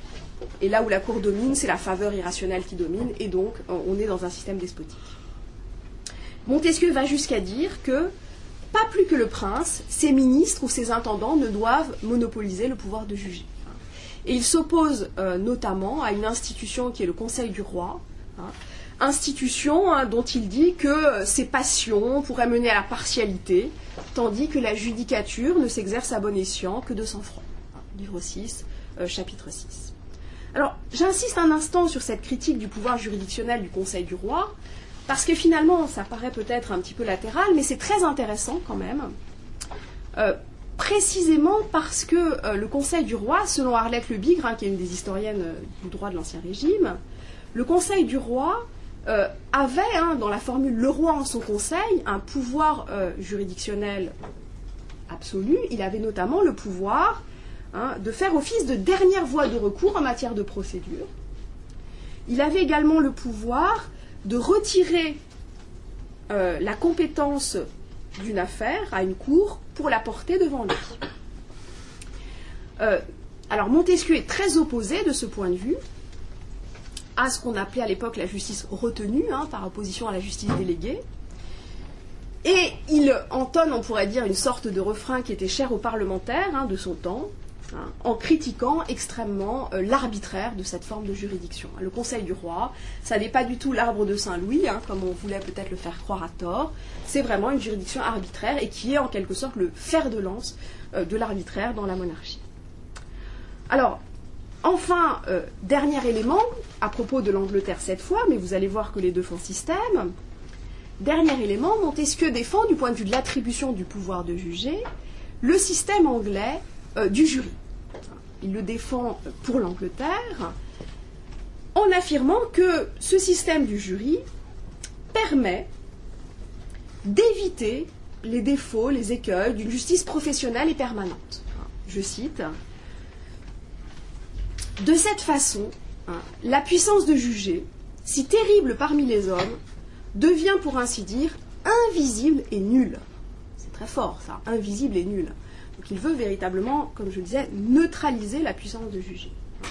Et là où la cour domine, c'est la faveur irrationnelle qui domine, et donc on est dans un système despotique. Montesquieu va jusqu'à dire que, pas plus que le prince, ses ministres ou ses intendants ne doivent monopoliser le pouvoir de juger. Et il s'oppose notamment à une institution qui est le Conseil du roi, institution dont il dit que ses passions pourraient mener à la partialité, tandis que la judicature ne s'exerce à bon escient que de sang-froid. Livre 6, chapitre 6. Alors, j'insiste un instant sur cette critique du pouvoir juridictionnel du Conseil du roi, parce que finalement, ça paraît peut-être un petit peu latéral, mais c'est très intéressant quand même. précisément parce que le Conseil du roi, selon Arlette Le Bigre, qui est une des historiennes du droit de l'Ancien Régime, le Conseil du roi avait, dans la formule le roi en son conseil, un pouvoir juridictionnel absolu. Il avait notamment le pouvoir de faire office de dernière voie de recours en matière de procédure. Il avait également le pouvoir de retirer la compétence d'une affaire à une cour pour la porter devant lui. Alors Montesquieu est très opposé de ce point de vue à ce qu'on appelait à l'époque la justice retenue, par opposition à la justice déléguée. Et il entonne, on pourrait dire, une sorte de refrain qui était cher aux parlementaires de son temps, en critiquant extrêmement l'arbitraire de cette forme de juridiction. Le Conseil du roi, ça n'est pas du tout l'arbre de Saint-Louis, comme on voulait peut-être le faire croire à tort. C'est vraiment une juridiction arbitraire et qui est en quelque sorte le fer de lance de l'arbitraire dans la monarchie. Alors, enfin, dernier élément, à propos de l'Angleterre cette fois, mais vous allez voir que les deux font système. Dernier élément, Montesquieu défend, du point de vue de l'attribution du pouvoir de juger, le système anglais du jury. Il le défend pour l'Angleterre en affirmant que ce système du jury permet d'éviter les défauts, les écueils d'une justice professionnelle et permanente. Je cite: « De cette façon, la puissance de juger, si terrible parmi les hommes, devient pour ainsi dire invisible et nulle. » C'est très fort ça, invisible et nul. Donc il veut véritablement, comme je le disais, neutraliser la puissance de juger.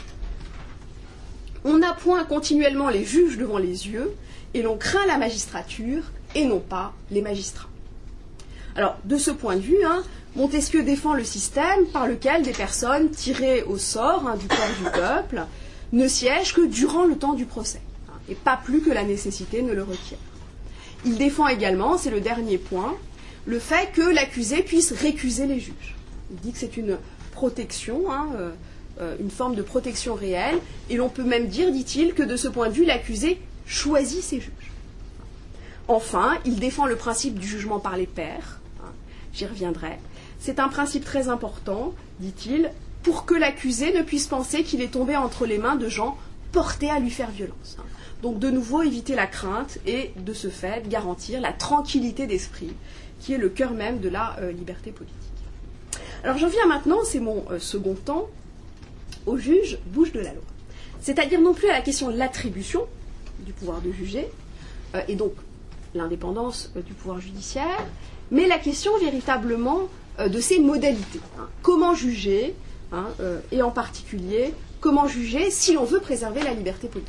On appoint continuellement les juges devant les yeux et l'on craint la magistrature et non pas les magistrats. Alors, de ce point de vue, Montesquieu défend le système par lequel des personnes tirées au sort du corps du peuple ne siègent que durant le temps du procès, et pas plus que la nécessité ne le requiert. Il défend également, c'est le dernier point, le fait que l'accusé puisse récuser les juges. Il dit que c'est une protection, une forme de protection réelle, et l'on peut même dire, dit-il, que de ce point de vue, l'accusé choisit ses juges. Enfin, il défend le principe du jugement par les pairs. J'y reviendrai. C'est un principe très important, dit-il, pour que l'accusé ne puisse penser qu'il est tombé entre les mains de gens portés à lui faire violence. Donc, de nouveau, éviter la crainte et, de ce fait, garantir la tranquillité d'esprit, qui est le cœur même de la liberté politique. Alors, j'en viens maintenant, c'est mon second temps, au juge bouche de la loi. C'est-à-dire non plus à la question de l'attribution du pouvoir de juger, et donc l'indépendance du pouvoir judiciaire, mais la question véritablement de ses modalités. Comment juger, et en particulier, comment juger si l'on veut préserver la liberté politique.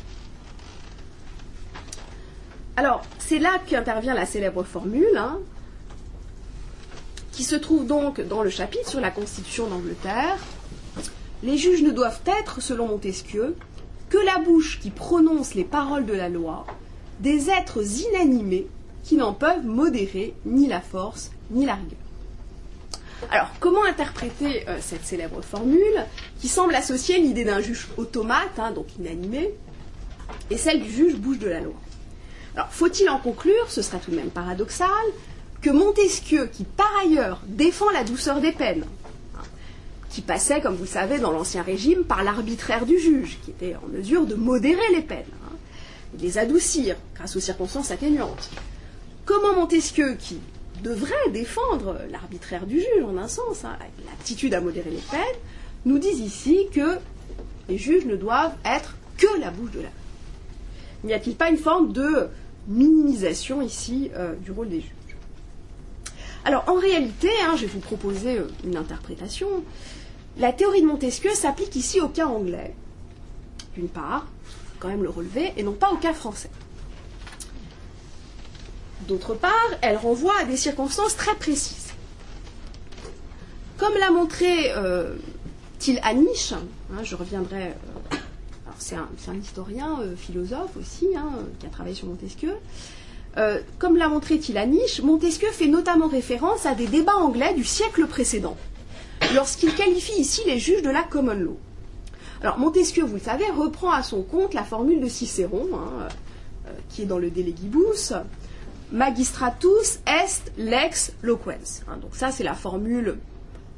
Alors, c'est là qu'intervient la célèbre formule, qui se trouve donc dans le chapitre sur la Constitution d'Angleterre. Les juges ne doivent être, selon Montesquieu, que la bouche qui prononce les paroles de la loi, des êtres inanimés qui n'en peuvent modérer ni la force ni la rigueur. Alors, comment interpréter cette célèbre formule qui semble associer l'idée d'un juge automate, donc inanimé, et celle du juge bouche de la loi? Alors, faut-il en conclure, ce serait tout de même paradoxal, que Montesquieu, qui par ailleurs défend la douceur des peines, qui passait, comme vous le savez, dans l'Ancien Régime par l'arbitraire du juge, qui était en mesure de modérer les peines, de les adoucir grâce aux circonstances atténuantes. Comment Montesquieu, qui devrait défendre l'arbitraire du juge, en un sens, avec l'aptitude à modérer les peines, nous dit ici que les juges ne doivent être que la bouche de la loi? N'y a-t-il pas une forme de minimisation ici du rôle des juges? Alors, en réalité, je vais vous proposer une interprétation. La théorie de Montesquieu s'applique ici au cas anglais, d'une part, il faut quand même le relever, et non pas au cas français. D'autre part, elle renvoie à des circonstances très précises. Comme l'a montré Till-Anish, je reviendrai... c'est un historien, philosophe aussi, qui a travaillé sur Montesquieu. Comme l'a montré Till-Anish, Montesquieu fait notamment référence à des débats anglais du siècle précédent, lorsqu'il qualifie ici les juges de la common law. Alors Montesquieu, vous le savez, reprend à son compte la formule de Cicéron, qui est dans le De Legibus, Magistratus est lex loquens. Donc ça, c'est la formule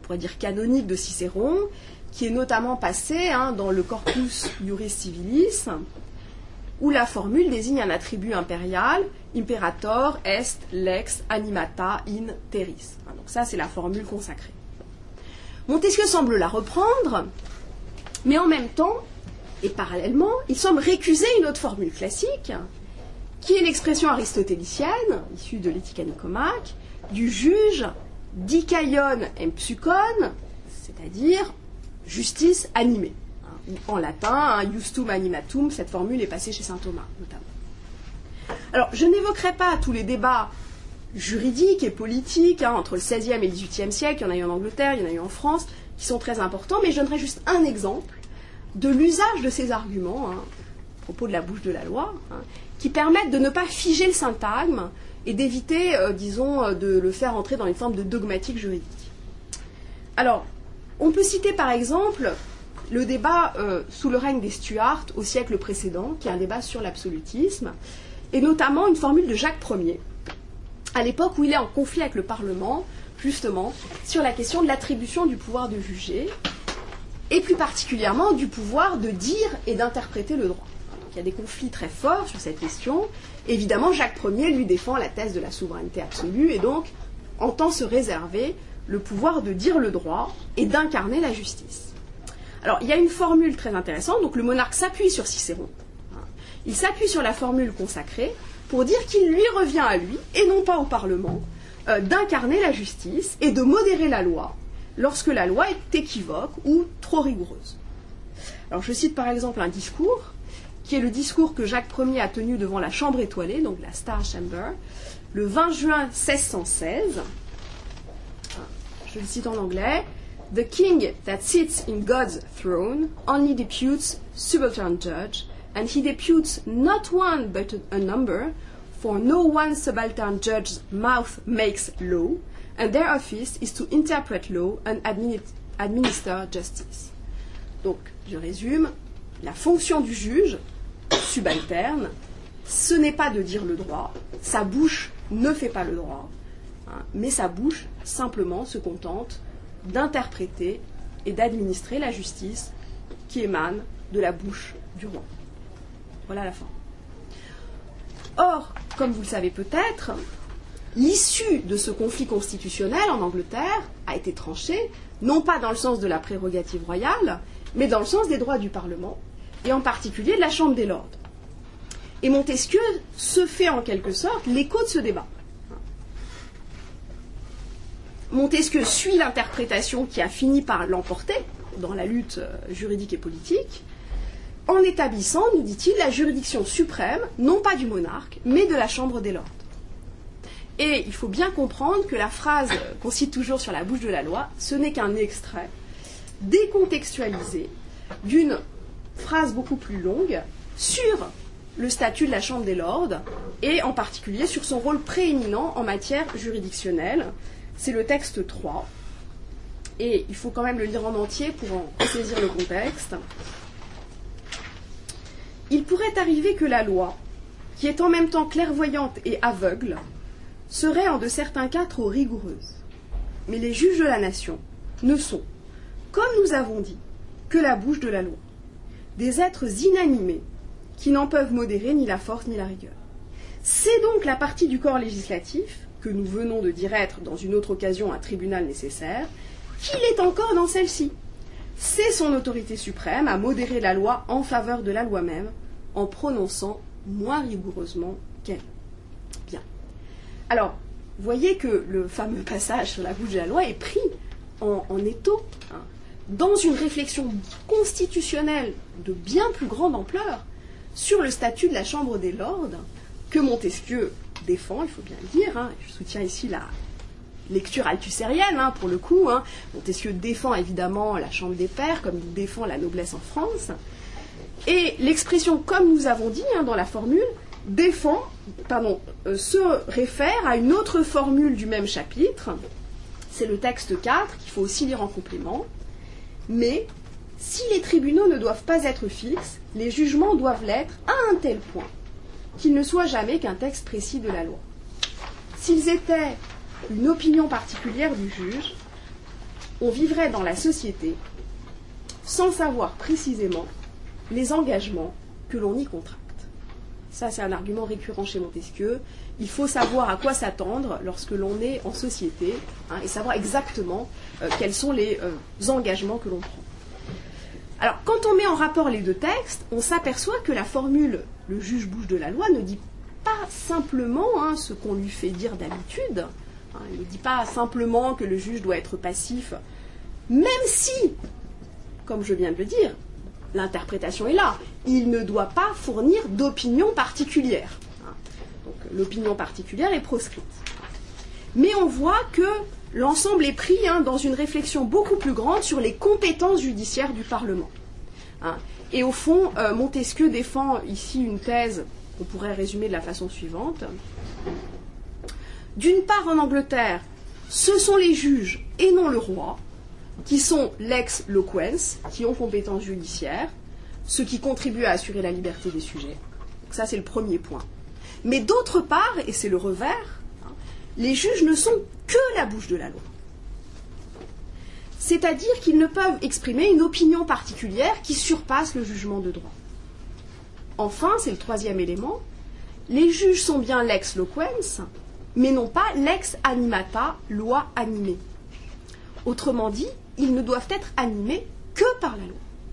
pourrait dire canonique de Cicéron, qui est notamment passé dans le Corpus Iuris Civilis, où la formule désigne un attribut impérial, imperator est lex animata in terris. Donc ça, c'est la formule consacrée. Montesquieu semble la reprendre, mais en même temps, et parallèlement, il semble récuser une autre formule classique, qui est l'expression aristotélicienne, issue de l'Éthique Nicomaque, du juge dikaion empsukon, c'est-à-dire justice animée. En latin, justum animatum, cette formule est passée chez saint Thomas, notamment. Alors, je n'évoquerai pas tous les débats juridiques et politiques entre le XVIe et le XVIIIe siècle, il y en a eu en Angleterre, il y en a eu en France, qui sont très importants, mais je donnerai juste un exemple de l'usage de ces arguments, à propos de la bouche de la loi, qui permettent de ne pas figer le syntagme et d'éviter, de le faire entrer dans une forme de dogmatique juridique. Alors, on peut citer par exemple le débat sous le règne des Stuarts au siècle précédent, qui est un débat sur l'absolutisme, et notamment une formule de Jacques Ier, à l'époque où il est en conflit avec le Parlement, justement, sur la question de l'attribution du pouvoir de juger, et plus particulièrement du pouvoir de dire et d'interpréter le droit. Donc, il y a des conflits très forts sur cette question. Évidemment, Jacques Ier lui défend la thèse de la souveraineté absolue, et donc entend se réserver le pouvoir de dire le droit et d'incarner la justice. Alors, il y a une formule très intéressante, donc le monarque s'appuie sur Cicéron. Il s'appuie sur la formule consacrée pour dire qu'il lui revient à lui, et non pas au Parlement, d'incarner la justice et de modérer la loi lorsque la loi est équivoque ou trop rigoureuse. Alors, je cite par exemple un discours, qui est le discours que Jacques Ier a tenu devant la Chambre étoilée, donc la Star Chamber, le 20 juin 1616. Je le cite en anglais. The king that sits in God's throne only deputes subaltern judge, and he deputes not one but a number, for no one subaltern judge's mouth makes law, and their office is to interpret law and administer justice. Donc, je résume, la fonction du juge subalterne, ce n'est pas de dire le droit, sa bouche ne fait pas le droit, mais sa bouche simplement se contente d'interpréter et d'administrer la justice qui émane de la bouche du roi. Voilà la fin. Or, comme vous le savez peut-être, l'issue de ce conflit constitutionnel en Angleterre a été tranchée, non pas dans le sens de la prérogative royale, mais dans le sens des droits du Parlement, et en particulier de la Chambre des Lords. Et Montesquieu se fait en quelque sorte l'écho de ce débat. Montesquieu suit l'interprétation qui a fini par l'emporter dans la lutte juridique et politique, en établissant, nous dit-il, la juridiction suprême, non pas du monarque, mais de la Chambre des Lords. Et il faut bien comprendre que la phrase qu'on cite toujours sur la bouche de la loi, ce n'est qu'un extrait décontextualisé d'une phrase beaucoup plus longue sur le statut de la Chambre des Lords et en particulier sur son rôle prééminent en matière juridictionnelle. C'est le texte 3 et il faut quand même le lire en entier pour en saisir le contexte. Il pourrait arriver que la loi, qui est en même temps clairvoyante et aveugle, serait en de certains cas trop rigoureuse. Mais les juges de la nation ne sont, comme nous avons dit, que la bouche de la loi, des êtres inanimés qui n'en peuvent modérer ni la force ni la rigueur. C'est donc la partie du corps législatif, que nous venons de dire être dans une autre occasion un tribunal nécessaire, qu'il est encore dans celle-ci. C'est son autorité suprême à modérer la loi en faveur de la loi même, en prononçant moins rigoureusement qu'elle. Bien. Alors, voyez que le fameux passage sur la bouche de la loi est pris en étau, dans une réflexion constitutionnelle de bien plus grande ampleur sur le statut de la Chambre des Lords, que Montesquieu défend, il faut bien le dire, je soutiens ici la lecture althussérienne, pour le coup. Montesquieu défend évidemment la Chambre des Pairs, comme il défend la noblesse en France. Et l'expression, comme nous avons dit dans la formule, se réfère à une autre formule du même chapitre. C'est le texte 4, qu'il faut aussi lire en complément. Mais, si les tribunaux ne doivent pas être fixes, les jugements doivent l'être à un tel point qu'ils ne soient jamais qu'un texte précis de la loi. S'ils étaient une opinion particulière du juge, on vivrait dans la société sans savoir précisément les engagements que l'on y contracte. Ça, c'est un argument récurrent chez Montesquieu. Il faut savoir à quoi s'attendre lorsque l'on est en société, et savoir exactement quels sont les engagements que l'on prend. Alors, quand on met en rapport les deux textes, on s'aperçoit que la formule « le juge bouge de la loi » ne dit pas simplement ce qu'on lui fait dire d'habitude. Il ne dit pas simplement que le juge doit être passif, même si, comme je viens de le dire, l'interprétation est là. Il ne doit pas fournir d'opinion particulière. Donc l'opinion particulière est proscrite. Mais on voit que l'ensemble est pris dans une réflexion beaucoup plus grande sur les compétences judiciaires du Parlement. Et au fond, Montesquieu défend ici une thèse qu'on pourrait résumer de la façon suivante. D'une part, en Angleterre, ce sont les juges et non le roi qui sont lex loquens, qui ont compétence judiciaire, ce qui contribue à assurer la liberté des sujets. Donc ça, c'est le premier point. Mais d'autre part, et c'est le revers, les juges ne sont que la bouche de la loi. C'est-à-dire qu'ils ne peuvent exprimer une opinion particulière qui surpasse le jugement de droit. Enfin, c'est le troisième élément, les juges sont bien lex loquens, mais non pas lex animata, loi animée. Autrement dit, ils ne doivent être animés que par la loi.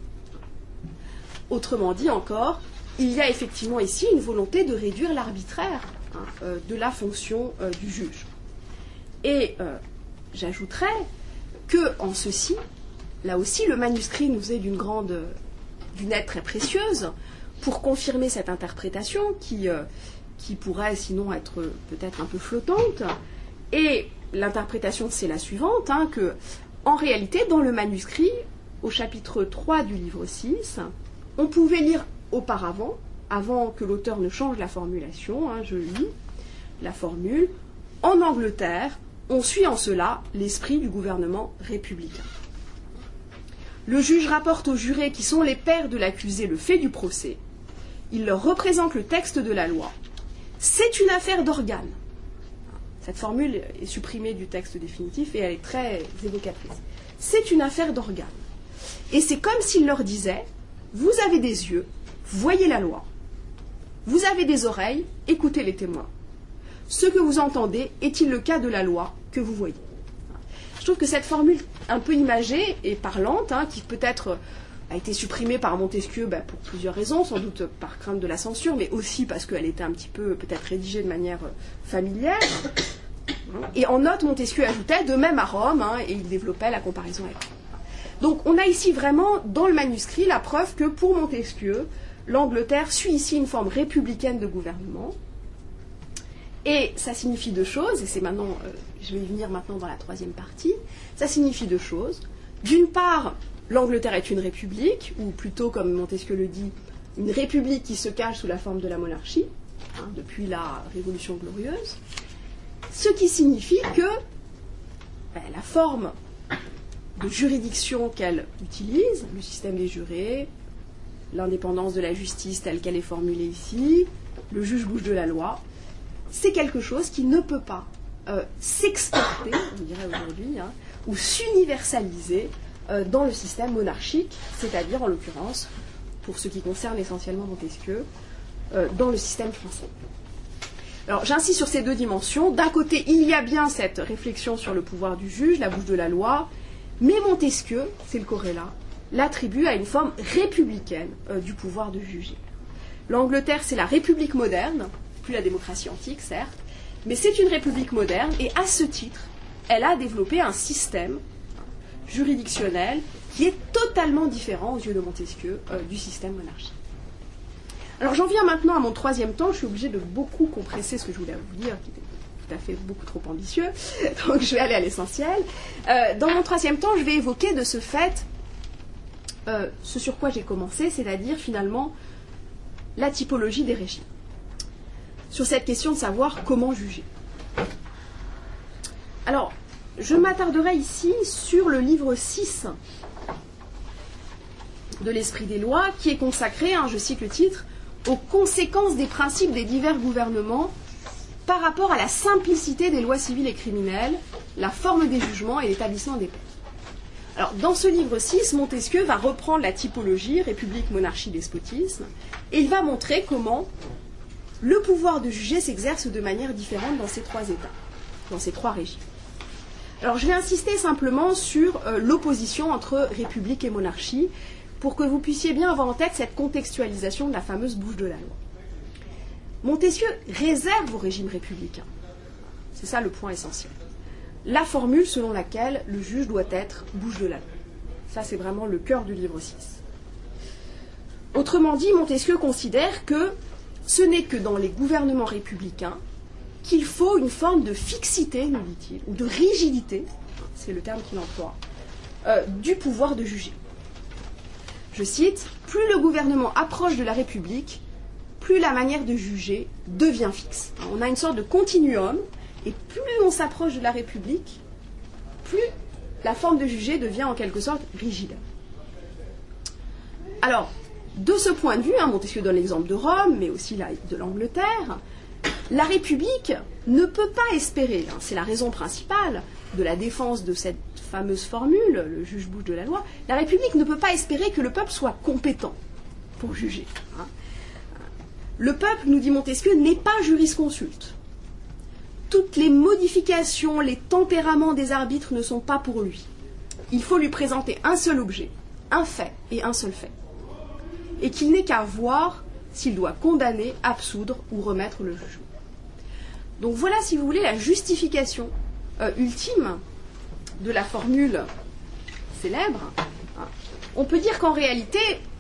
Autrement dit encore, il y a effectivement ici une volonté de réduire l'arbitraire de la fonction du juge. Et j'ajouterais que en ceci, là aussi, le manuscrit nous est d'une aide très précieuse pour confirmer cette interprétation qui pourrait sinon être peut-être un peu flottante. Et l'interprétation, c'est la suivante, que en réalité, dans le manuscrit, au chapitre 3 du livre 6, on pouvait lire auparavant, avant que l'auteur ne change la formulation, je lis la formule, en Angleterre, on suit en cela l'esprit du gouvernement républicain. Le juge rapporte aux jurés qui sont les pairs de l'accusé le fait du procès. Il leur représente le texte de la loi. C'est une affaire d'organe. Cette formule est supprimée du texte définitif et elle est très évocatrice. C'est une affaire d'organe. Et c'est comme s'il leur disait, vous avez des yeux, voyez la loi. Vous avez des oreilles, écoutez les témoins. Ce que vous entendez est-il le cas de la loi que vous voyez? Je trouve que cette formule un peu imagée et parlante, qui peut-être a été supprimée par Montesquieu pour plusieurs raisons, sans doute par crainte de la censure, mais aussi parce qu'elle était un petit peu peut-être rédigée de manière familière. Et en note, Montesquieu ajoutait de même à Rome, et il développait la comparaison avec Rome. Donc on a ici vraiment dans le manuscrit la preuve que pour Montesquieu, l'Angleterre suit ici une forme républicaine de gouvernement. Et ça signifie deux choses, et c'est maintenant, je vais y venir maintenant dans la troisième partie, ça signifie deux choses. D'une part, l'Angleterre est une république, ou plutôt, comme Montesquieu le dit, une république qui se cache sous la forme de la monarchie, depuis la Révolution glorieuse, ce qui signifie que la forme de juridiction qu'elle utilise, le système des jurés, l'indépendance de la justice telle qu'elle est formulée ici, le juge bouge de la loi, c'est quelque chose qui ne peut pas s'exporter, on dirait aujourd'hui, ou s'universaliser dans le système monarchique, c'est-à-dire en l'occurrence, pour ce qui concerne essentiellement Montesquieu, dans le système français. Alors j'insiste sur ces deux dimensions. D'un côté, il y a bien cette réflexion sur le pouvoir du juge, la bouche de la loi, mais Montesquieu, c'est le corrélat, l'attribue à une forme républicaine du pouvoir de juger. L'Angleterre, c'est la république moderne, plus la démocratie antique, certes, mais c'est une république moderne, et à ce titre, elle a développé un système juridictionnel qui est totalement différent aux yeux de Montesquieu du système monarchique. Alors j'en viens maintenant à mon troisième temps, je suis obligée de beaucoup compresser ce que je voulais vous dire, qui était tout à fait beaucoup trop ambitieux, donc je vais aller à l'essentiel. Dans mon troisième temps, je vais évoquer de ce fait ce sur quoi j'ai commencé, c'est-à-dire finalement la typologie des régimes. Sur cette question de savoir comment juger. Alors, je m'attarderai ici sur le livre 6 de l'Esprit des lois, qui est consacré, je cite le titre, aux conséquences des principes des divers gouvernements par rapport à la simplicité des lois civiles et criminelles, la forme des jugements et l'établissement des peines. Alors, dans ce livre 6, Montesquieu va reprendre la typologie république, monarchie, despotisme, et il va montrer comment le pouvoir de juger s'exerce de manière différente dans ces trois États, dans ces trois régimes. Alors, je vais insister simplement sur l'opposition entre république et monarchie, pour que vous puissiez bien avoir en tête cette contextualisation de la fameuse bouche de la loi. Montesquieu réserve au régime républicain. C'est ça le point essentiel. La formule selon laquelle le juge doit être bouche de la loi. Ça, c'est vraiment le cœur du livre 6. Autrement dit, Montesquieu considère que ce n'est que dans les gouvernements républicains qu'il faut une forme de fixité, nous dit-il, ou de rigidité, c'est le terme qu'il emploie, du pouvoir de juger. Je cite, « Plus le gouvernement approche de la République, plus la manière de juger devient fixe. » On a une sorte de continuum, et plus on s'approche de la République, plus la forme de juger devient en quelque sorte rigide. Alors, de ce point de vue, Montesquieu donne l'exemple de Rome, mais aussi de l'Angleterre, la République ne peut pas espérer, c'est la raison principale de la défense de cette fameuse formule, le juge bouche de la loi, la République ne peut pas espérer que le peuple soit compétent pour juger. Le peuple, nous dit Montesquieu, n'est pas jurisconsulte. Toutes les modifications, les tempéraments des arbitres ne sont pas pour lui. Il faut lui présenter un seul objet, un fait et un seul fait. Et qu'il n'est qu'à voir s'il doit condamner, absoudre ou remettre le jugement. Donc voilà, si vous voulez, la justification ultime de la formule célèbre. On peut dire qu'en réalité,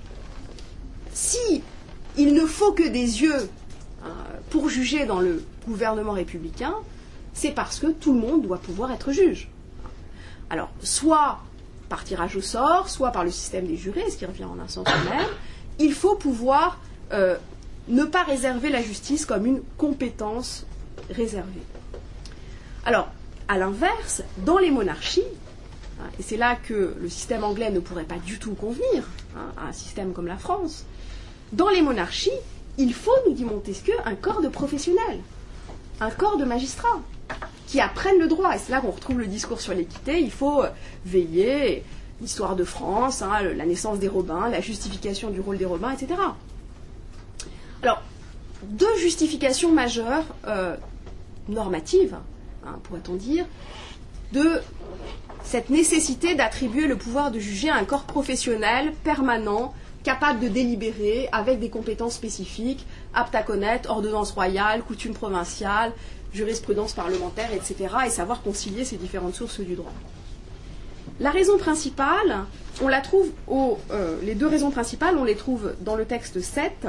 si il ne faut que des yeux pour juger dans le gouvernement républicain, c'est parce que tout le monde doit pouvoir être juge. Alors, soit par tirage au sort, soit par le système des jurés, ce qui revient en un sens même, il faut pouvoir ne pas réserver la justice comme une compétence réservée. Alors, à l'inverse, dans les monarchies, et c'est là que le système anglais ne pourrait pas du tout convenir à un système comme la France, dans les monarchies, il faut, nous dit Montesquieu, un corps de professionnels, un corps de magistrats qui apprennent le droit. Et c'est là qu'on retrouve le discours sur l'équité. Il faut veiller, l'histoire de France, la naissance des Robins, la justification du rôle des Robins, etc. Alors, deux justifications majeures normatives, pourrait-on dire, de cette nécessité d'attribuer le pouvoir de juger à un corps professionnel permanent, capable de délibérer avec des compétences spécifiques, apte à connaître ordonnance royale, coutume provinciale, jurisprudence parlementaire, etc., et savoir concilier ces différentes sources du droit. La raison principale, on la trouve les deux raisons principales, on les trouve dans le texte 7.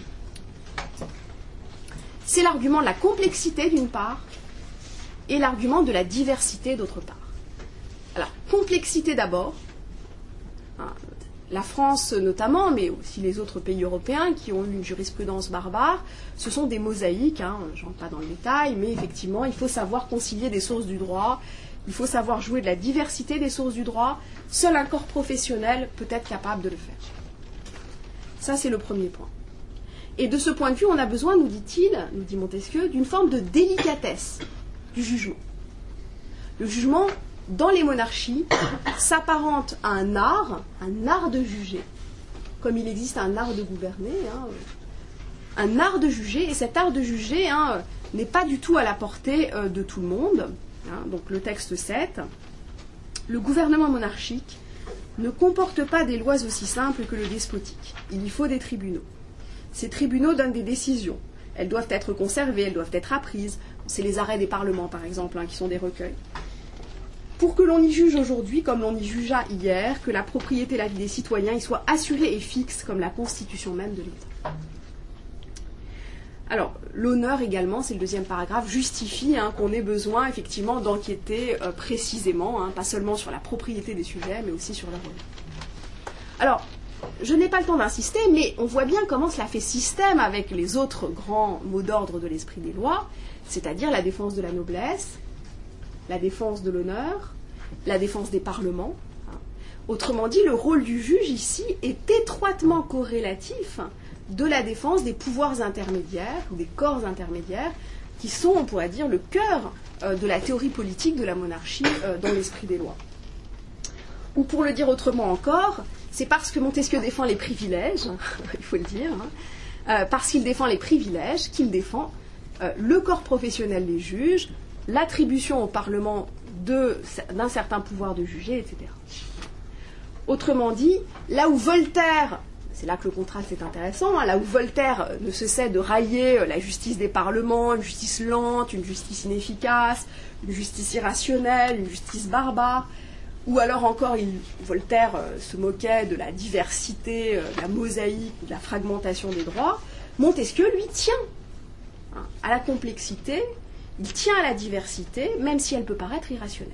C'est l'argument de la complexité d'une part et l'argument de la diversité d'autre part. Alors, complexité d'abord. La France notamment, mais aussi les autres pays européens qui ont eu une jurisprudence barbare, ce sont des mosaïques, je n'entre pas dans le détail, mais effectivement, il faut savoir concilier des sources du droit, il faut savoir jouer de la diversité des sources du droit, seul un corps professionnel peut être capable de le faire. Ça, c'est le premier point. Et de ce point de vue, on a besoin, nous dit Montesquieu, d'une forme de délicatesse du jugement. Le jugement, dans les monarchies, s'apparente à un art de juger, comme il existe un art de gouverner, un art de juger, et cet art de juger n'est pas du tout à la portée de tout le monde. Donc le texte 7, le gouvernement monarchique ne comporte pas des lois aussi simples que le despotique. Il y faut des tribunaux. Ces tribunaux donnent des décisions. Elles doivent être conservées, elles doivent être apprises. C'est les arrêts des parlements, par exemple, qui sont des recueils. Pour que l'on y juge aujourd'hui comme l'on y jugea hier, que la propriété et la vie des citoyens y soient assurées et fixes comme la constitution même de l'État. Alors, l'honneur également, c'est le deuxième paragraphe, justifie qu'on ait besoin effectivement d'enquêter précisément, pas seulement sur la propriété des sujets, mais aussi sur leur honneur. Alors, je n'ai pas le temps d'insister, mais on voit bien comment cela fait système avec les autres grands mots d'ordre de l'esprit des lois, c'est-à-dire la défense de la noblesse, la défense de l'honneur, la défense des parlements. Autrement dit, le rôle du juge ici est étroitement corrélatif de la défense des pouvoirs intermédiaires, ou des corps intermédiaires, qui sont, on pourrait dire, le cœur de la théorie politique de la monarchie dans l'esprit des lois. Ou pour le dire autrement encore, c'est parce que Montesquieu défend les privilèges, il faut le dire, parce qu'il défend les privilèges qu'il défend le corps professionnel des juges, l'attribution au Parlement d'un certain pouvoir de juger, etc. Autrement dit, là où Voltaire, c'est là que le contraste est intéressant, là où Voltaire ne cessait de railler la justice des parlements, une justice lente, une justice inefficace, une justice irrationnelle, une justice barbare, ou alors encore Voltaire se moquait de la diversité, de la mosaïque, de la fragmentation des droits, Montesquieu, lui, tient à la complexité, il tient à la diversité, même si elle peut paraître irrationnelle.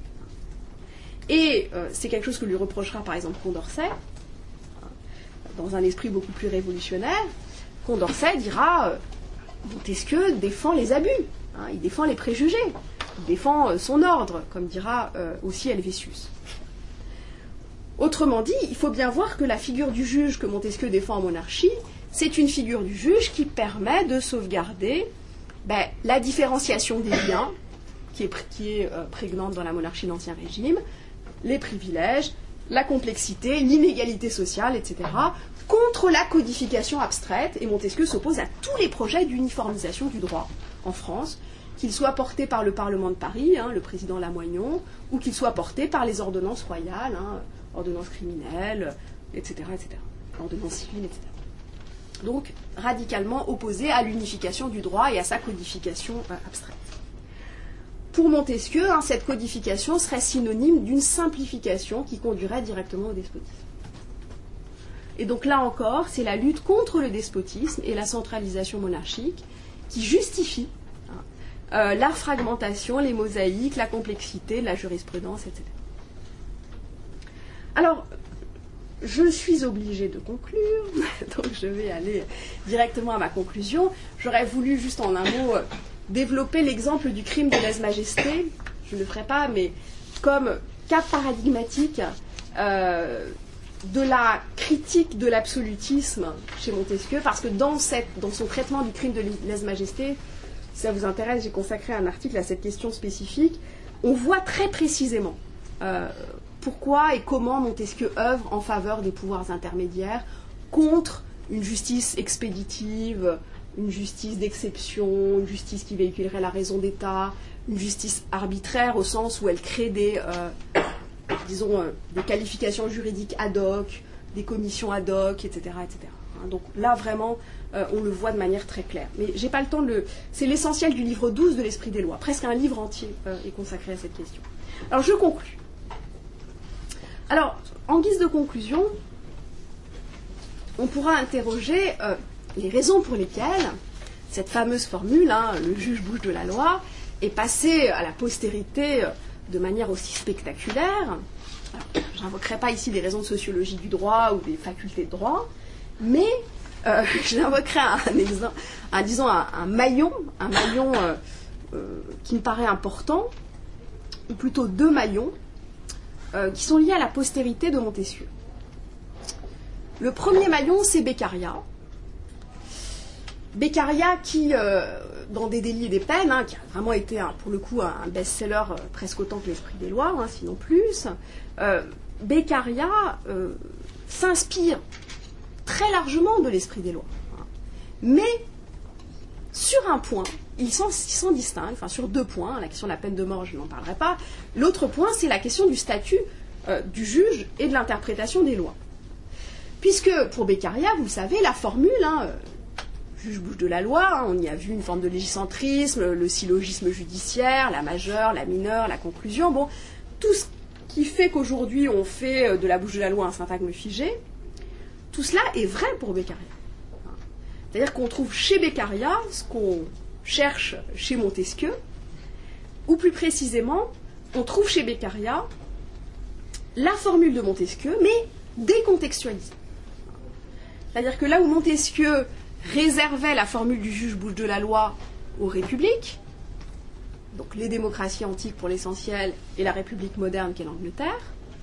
Et c'est quelque chose que lui reprochera par exemple Condorcet, dans un esprit beaucoup plus révolutionnaire. Condorcet dira Montesquieu défend les abus, il défend les préjugés, il défend son ordre, comme dira aussi Helvétius. Autrement dit, il faut bien voir que la figure du juge que Montesquieu défend en monarchie, c'est une figure du juge qui permet de sauvegarder la différenciation des biens, qui est prégnante dans la monarchie d'Ancien Régime, les privilèges, la complexité, l'inégalité sociale, etc., contre la codification abstraite, et Montesquieu s'oppose à tous les projets d'uniformisation du droit en France, qu'ils soient portés par le Parlement de Paris, le président Lamoignon, ou qu'ils soient portés par les ordonnances royales, ordonnances criminelles, etc., ordonnances civiles, etc. Donc, radicalement opposé à l'unification du droit et à sa codification abstraite. Pour Montesquieu, cette codification serait synonyme d'une simplification qui conduirait directement au despotisme. Et donc là encore, c'est la lutte contre le despotisme et la centralisation monarchique qui justifie la fragmentation, les mosaïques, la complexité, la jurisprudence, etc. Alors, je suis obligée de conclure, donc je vais aller directement à ma conclusion. J'aurais voulu juste en un mot développer l'exemple du crime de lèse-majesté, je ne le ferai pas, mais comme cas paradigmatique de la critique de l'absolutisme chez Montesquieu, parce que dans son traitement du crime de lèse-majesté, si ça vous intéresse, j'ai consacré un article à cette question spécifique, on voit très précisément pourquoi et comment Montesquieu œuvre en faveur des pouvoirs intermédiaires contre une justice expéditive, une justice d'exception, une justice qui véhiculerait la raison d'État, une justice arbitraire au sens où elle crée des qualifications juridiques ad hoc, des commissions ad hoc, etc. Donc là, vraiment, on le voit de manière très claire. Mais j'ai pas le temps de le... C'est l'essentiel du livre 12 de l'Esprit des lois. Presque un livre entier est consacré à cette question. Alors, je conclus. Alors, en guise de conclusion, on pourra interroger les raisons pour lesquelles cette fameuse formule, le juge bouche de la loi, est passée à la postérité de manière aussi spectaculaire. Je n'invoquerai pas ici des raisons de sociologie du droit ou des facultés de droit, mais j'invoquerai un maillon qui me paraît important, ou plutôt deux maillons, qui sont liés à la postérité de Montesquieu. Le premier maillon, c'est Beccaria. Beccaria qui, dans Des délits et des peines, qui a vraiment été, pour le coup, un best-seller presque autant que l'Esprit des lois, sinon plus, Beccaria s'inspire très largement de l'Esprit des lois. Mais, sur un point, il s'en distingue, sur deux points, la question de la peine de mort, je n'en parlerai pas. L'autre point, c'est la question du statut du juge et de l'interprétation des lois. Puisque, pour Beccaria, vous le savez, la formule, juge bouche de la loi, on y a vu une forme de légicentrisme, le syllogisme judiciaire, la majeure, la mineure, la conclusion, tout ce qui fait qu'aujourd'hui on fait de la bouche de la loi un syntagme figé, tout cela est vrai pour Beccaria. C'est-à-dire qu'on trouve chez Beccaria ce qu'on cherche chez Montesquieu, ou plus précisément, on trouve chez Beccaria la formule de Montesquieu, mais décontextualisée. C'est-à-dire que là où Montesquieu réservait la formule du juge bouche de la loi aux républiques, donc les démocraties antiques pour l'essentiel et la république moderne qu'est l'Angleterre,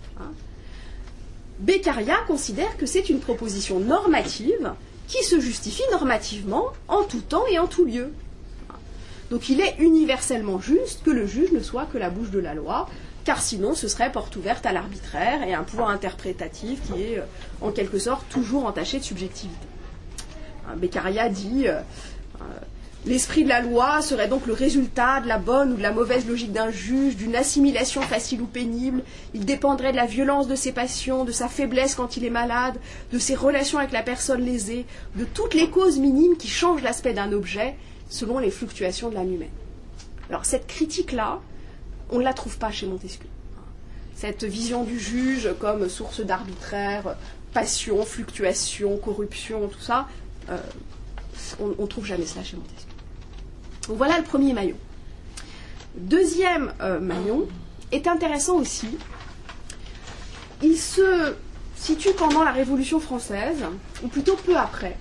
Beccaria considère que c'est une proposition normative qui se justifie normativement en tout temps et en tout lieu. Donc il est universellement juste que le juge ne soit que la bouche de la loi, car sinon ce serait porte ouverte à l'arbitraire et à un pouvoir interprétatif qui est en quelque sorte toujours entaché de subjectivité. Beccaria dit l'esprit de la loi serait donc le résultat de la bonne ou de la mauvaise logique d'un juge, d'une assimilation facile ou pénible. Il dépendrait de la violence de ses passions, de sa faiblesse quand il est malade, de ses relations avec la personne lésée, de toutes les causes minimes qui changent l'aspect d'un objet selon les fluctuations de l'âme humaine. Alors cette critique-là, on ne la trouve pas chez Montesquieu. Cette vision du juge comme source d'arbitraire, passion, fluctuation, corruption, tout ça, on ne trouve jamais cela chez Montesquieu. Donc voilà le premier maillon. Deuxième maillon est intéressant aussi. Il se situe pendant la Révolution française, ou plutôt peu après.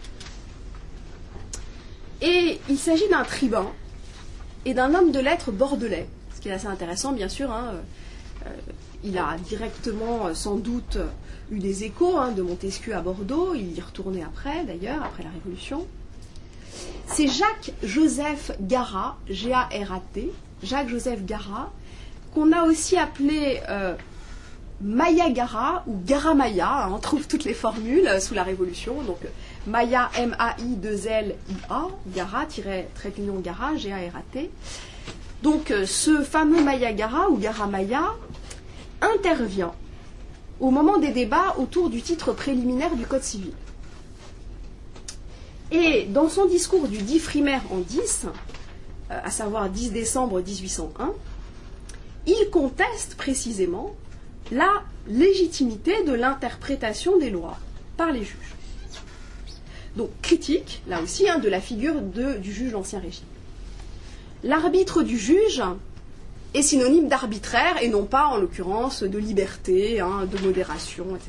Et il s'agit d'un tribun et d'un homme de lettres bordelais, ce qui est assez intéressant, bien sûr. Il a directement, sans doute, eu des échos de Montesquieu à Bordeaux. Il y retournait après, d'ailleurs, après la Révolution. C'est Jacques-Joseph Garat, G-A-R-A-T, Jacques-Joseph Garat, qu'on a aussi appelé Maya Garat ou Garamaya. On trouve toutes les formules sous la Révolution. Donc Maya, M-A-I-2-L-I-A, Garat, trait d'union Garat, G-A-R-A-T. Donc ce fameux Maya Garat ou Garamaya intervient au moment des débats autour du titre préliminaire du Code civil. Et dans son discours du 10 Frimaire en 10, à savoir 10 décembre 1801, il conteste précisément la légitimité de l'interprétation des lois par les juges. Donc critique, là aussi, de la figure du juge de l'Ancien Régime. L'arbitre du juge est synonyme d'arbitraire et non pas, en l'occurrence, de liberté, de modération, etc.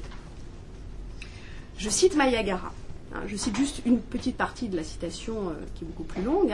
Je cite Maya Garat. Je cite juste une petite partie de la citation qui est beaucoup plus longue.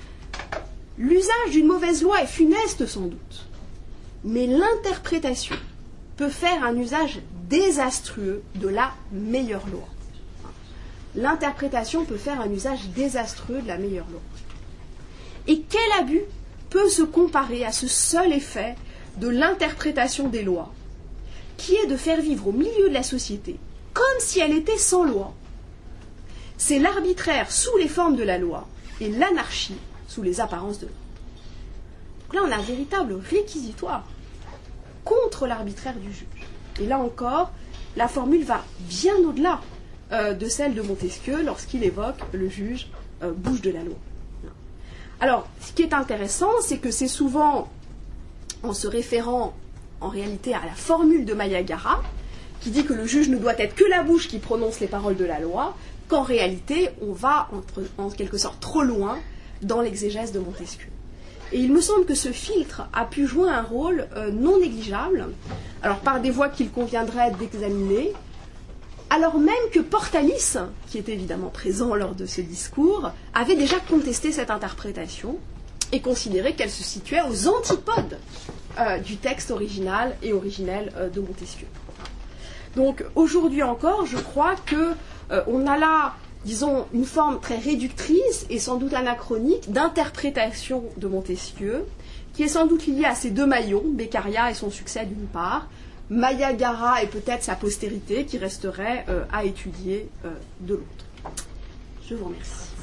L'usage d'une mauvaise loi est funeste sans doute, mais l'interprétation peut faire un usage désastreux de la meilleure loi. L'interprétation peut faire un usage désastreux de la meilleure loi. Et quel abus peut se comparer à ce seul effet de l'interprétation des lois, qui est de faire vivre au milieu de la société comme si elle était sans loi? C'est l'arbitraire sous les formes de la loi et l'anarchie sous les apparences de la loi. Donc là, on a un véritable réquisitoire contre l'arbitraire du juge. Et là encore, la formule va bien au-delà de celle de Montesquieu lorsqu'il évoque le juge bouche de la loi. Alors, ce qui est intéressant, c'est que c'est souvent en se référant en réalité à la formule de Maya Garat, qui dit que le juge ne doit être que la bouche qui prononce les paroles de la loi, qu'en réalité, on va en quelque sorte trop loin dans l'exégèse de Montesquieu. Et il me semble que ce filtre a pu jouer un rôle non négligeable, alors par des voies qu'il conviendrait d'examiner, alors même que Portalis, qui était évidemment présent lors de ce discours, avait déjà contesté cette interprétation et considéré qu'elle se situait aux antipodes du texte original et originel de Montesquieu. Donc aujourd'hui encore, je crois qu'on a là, disons, une forme très réductrice et sans doute anachronique d'interprétation de Montesquieu, qui est sans doute liée à ces deux maillons, Beccaria et son succès d'une part, Maya Garat et peut-être sa postérité qui resterait à étudier de l'autre. Je vous remercie.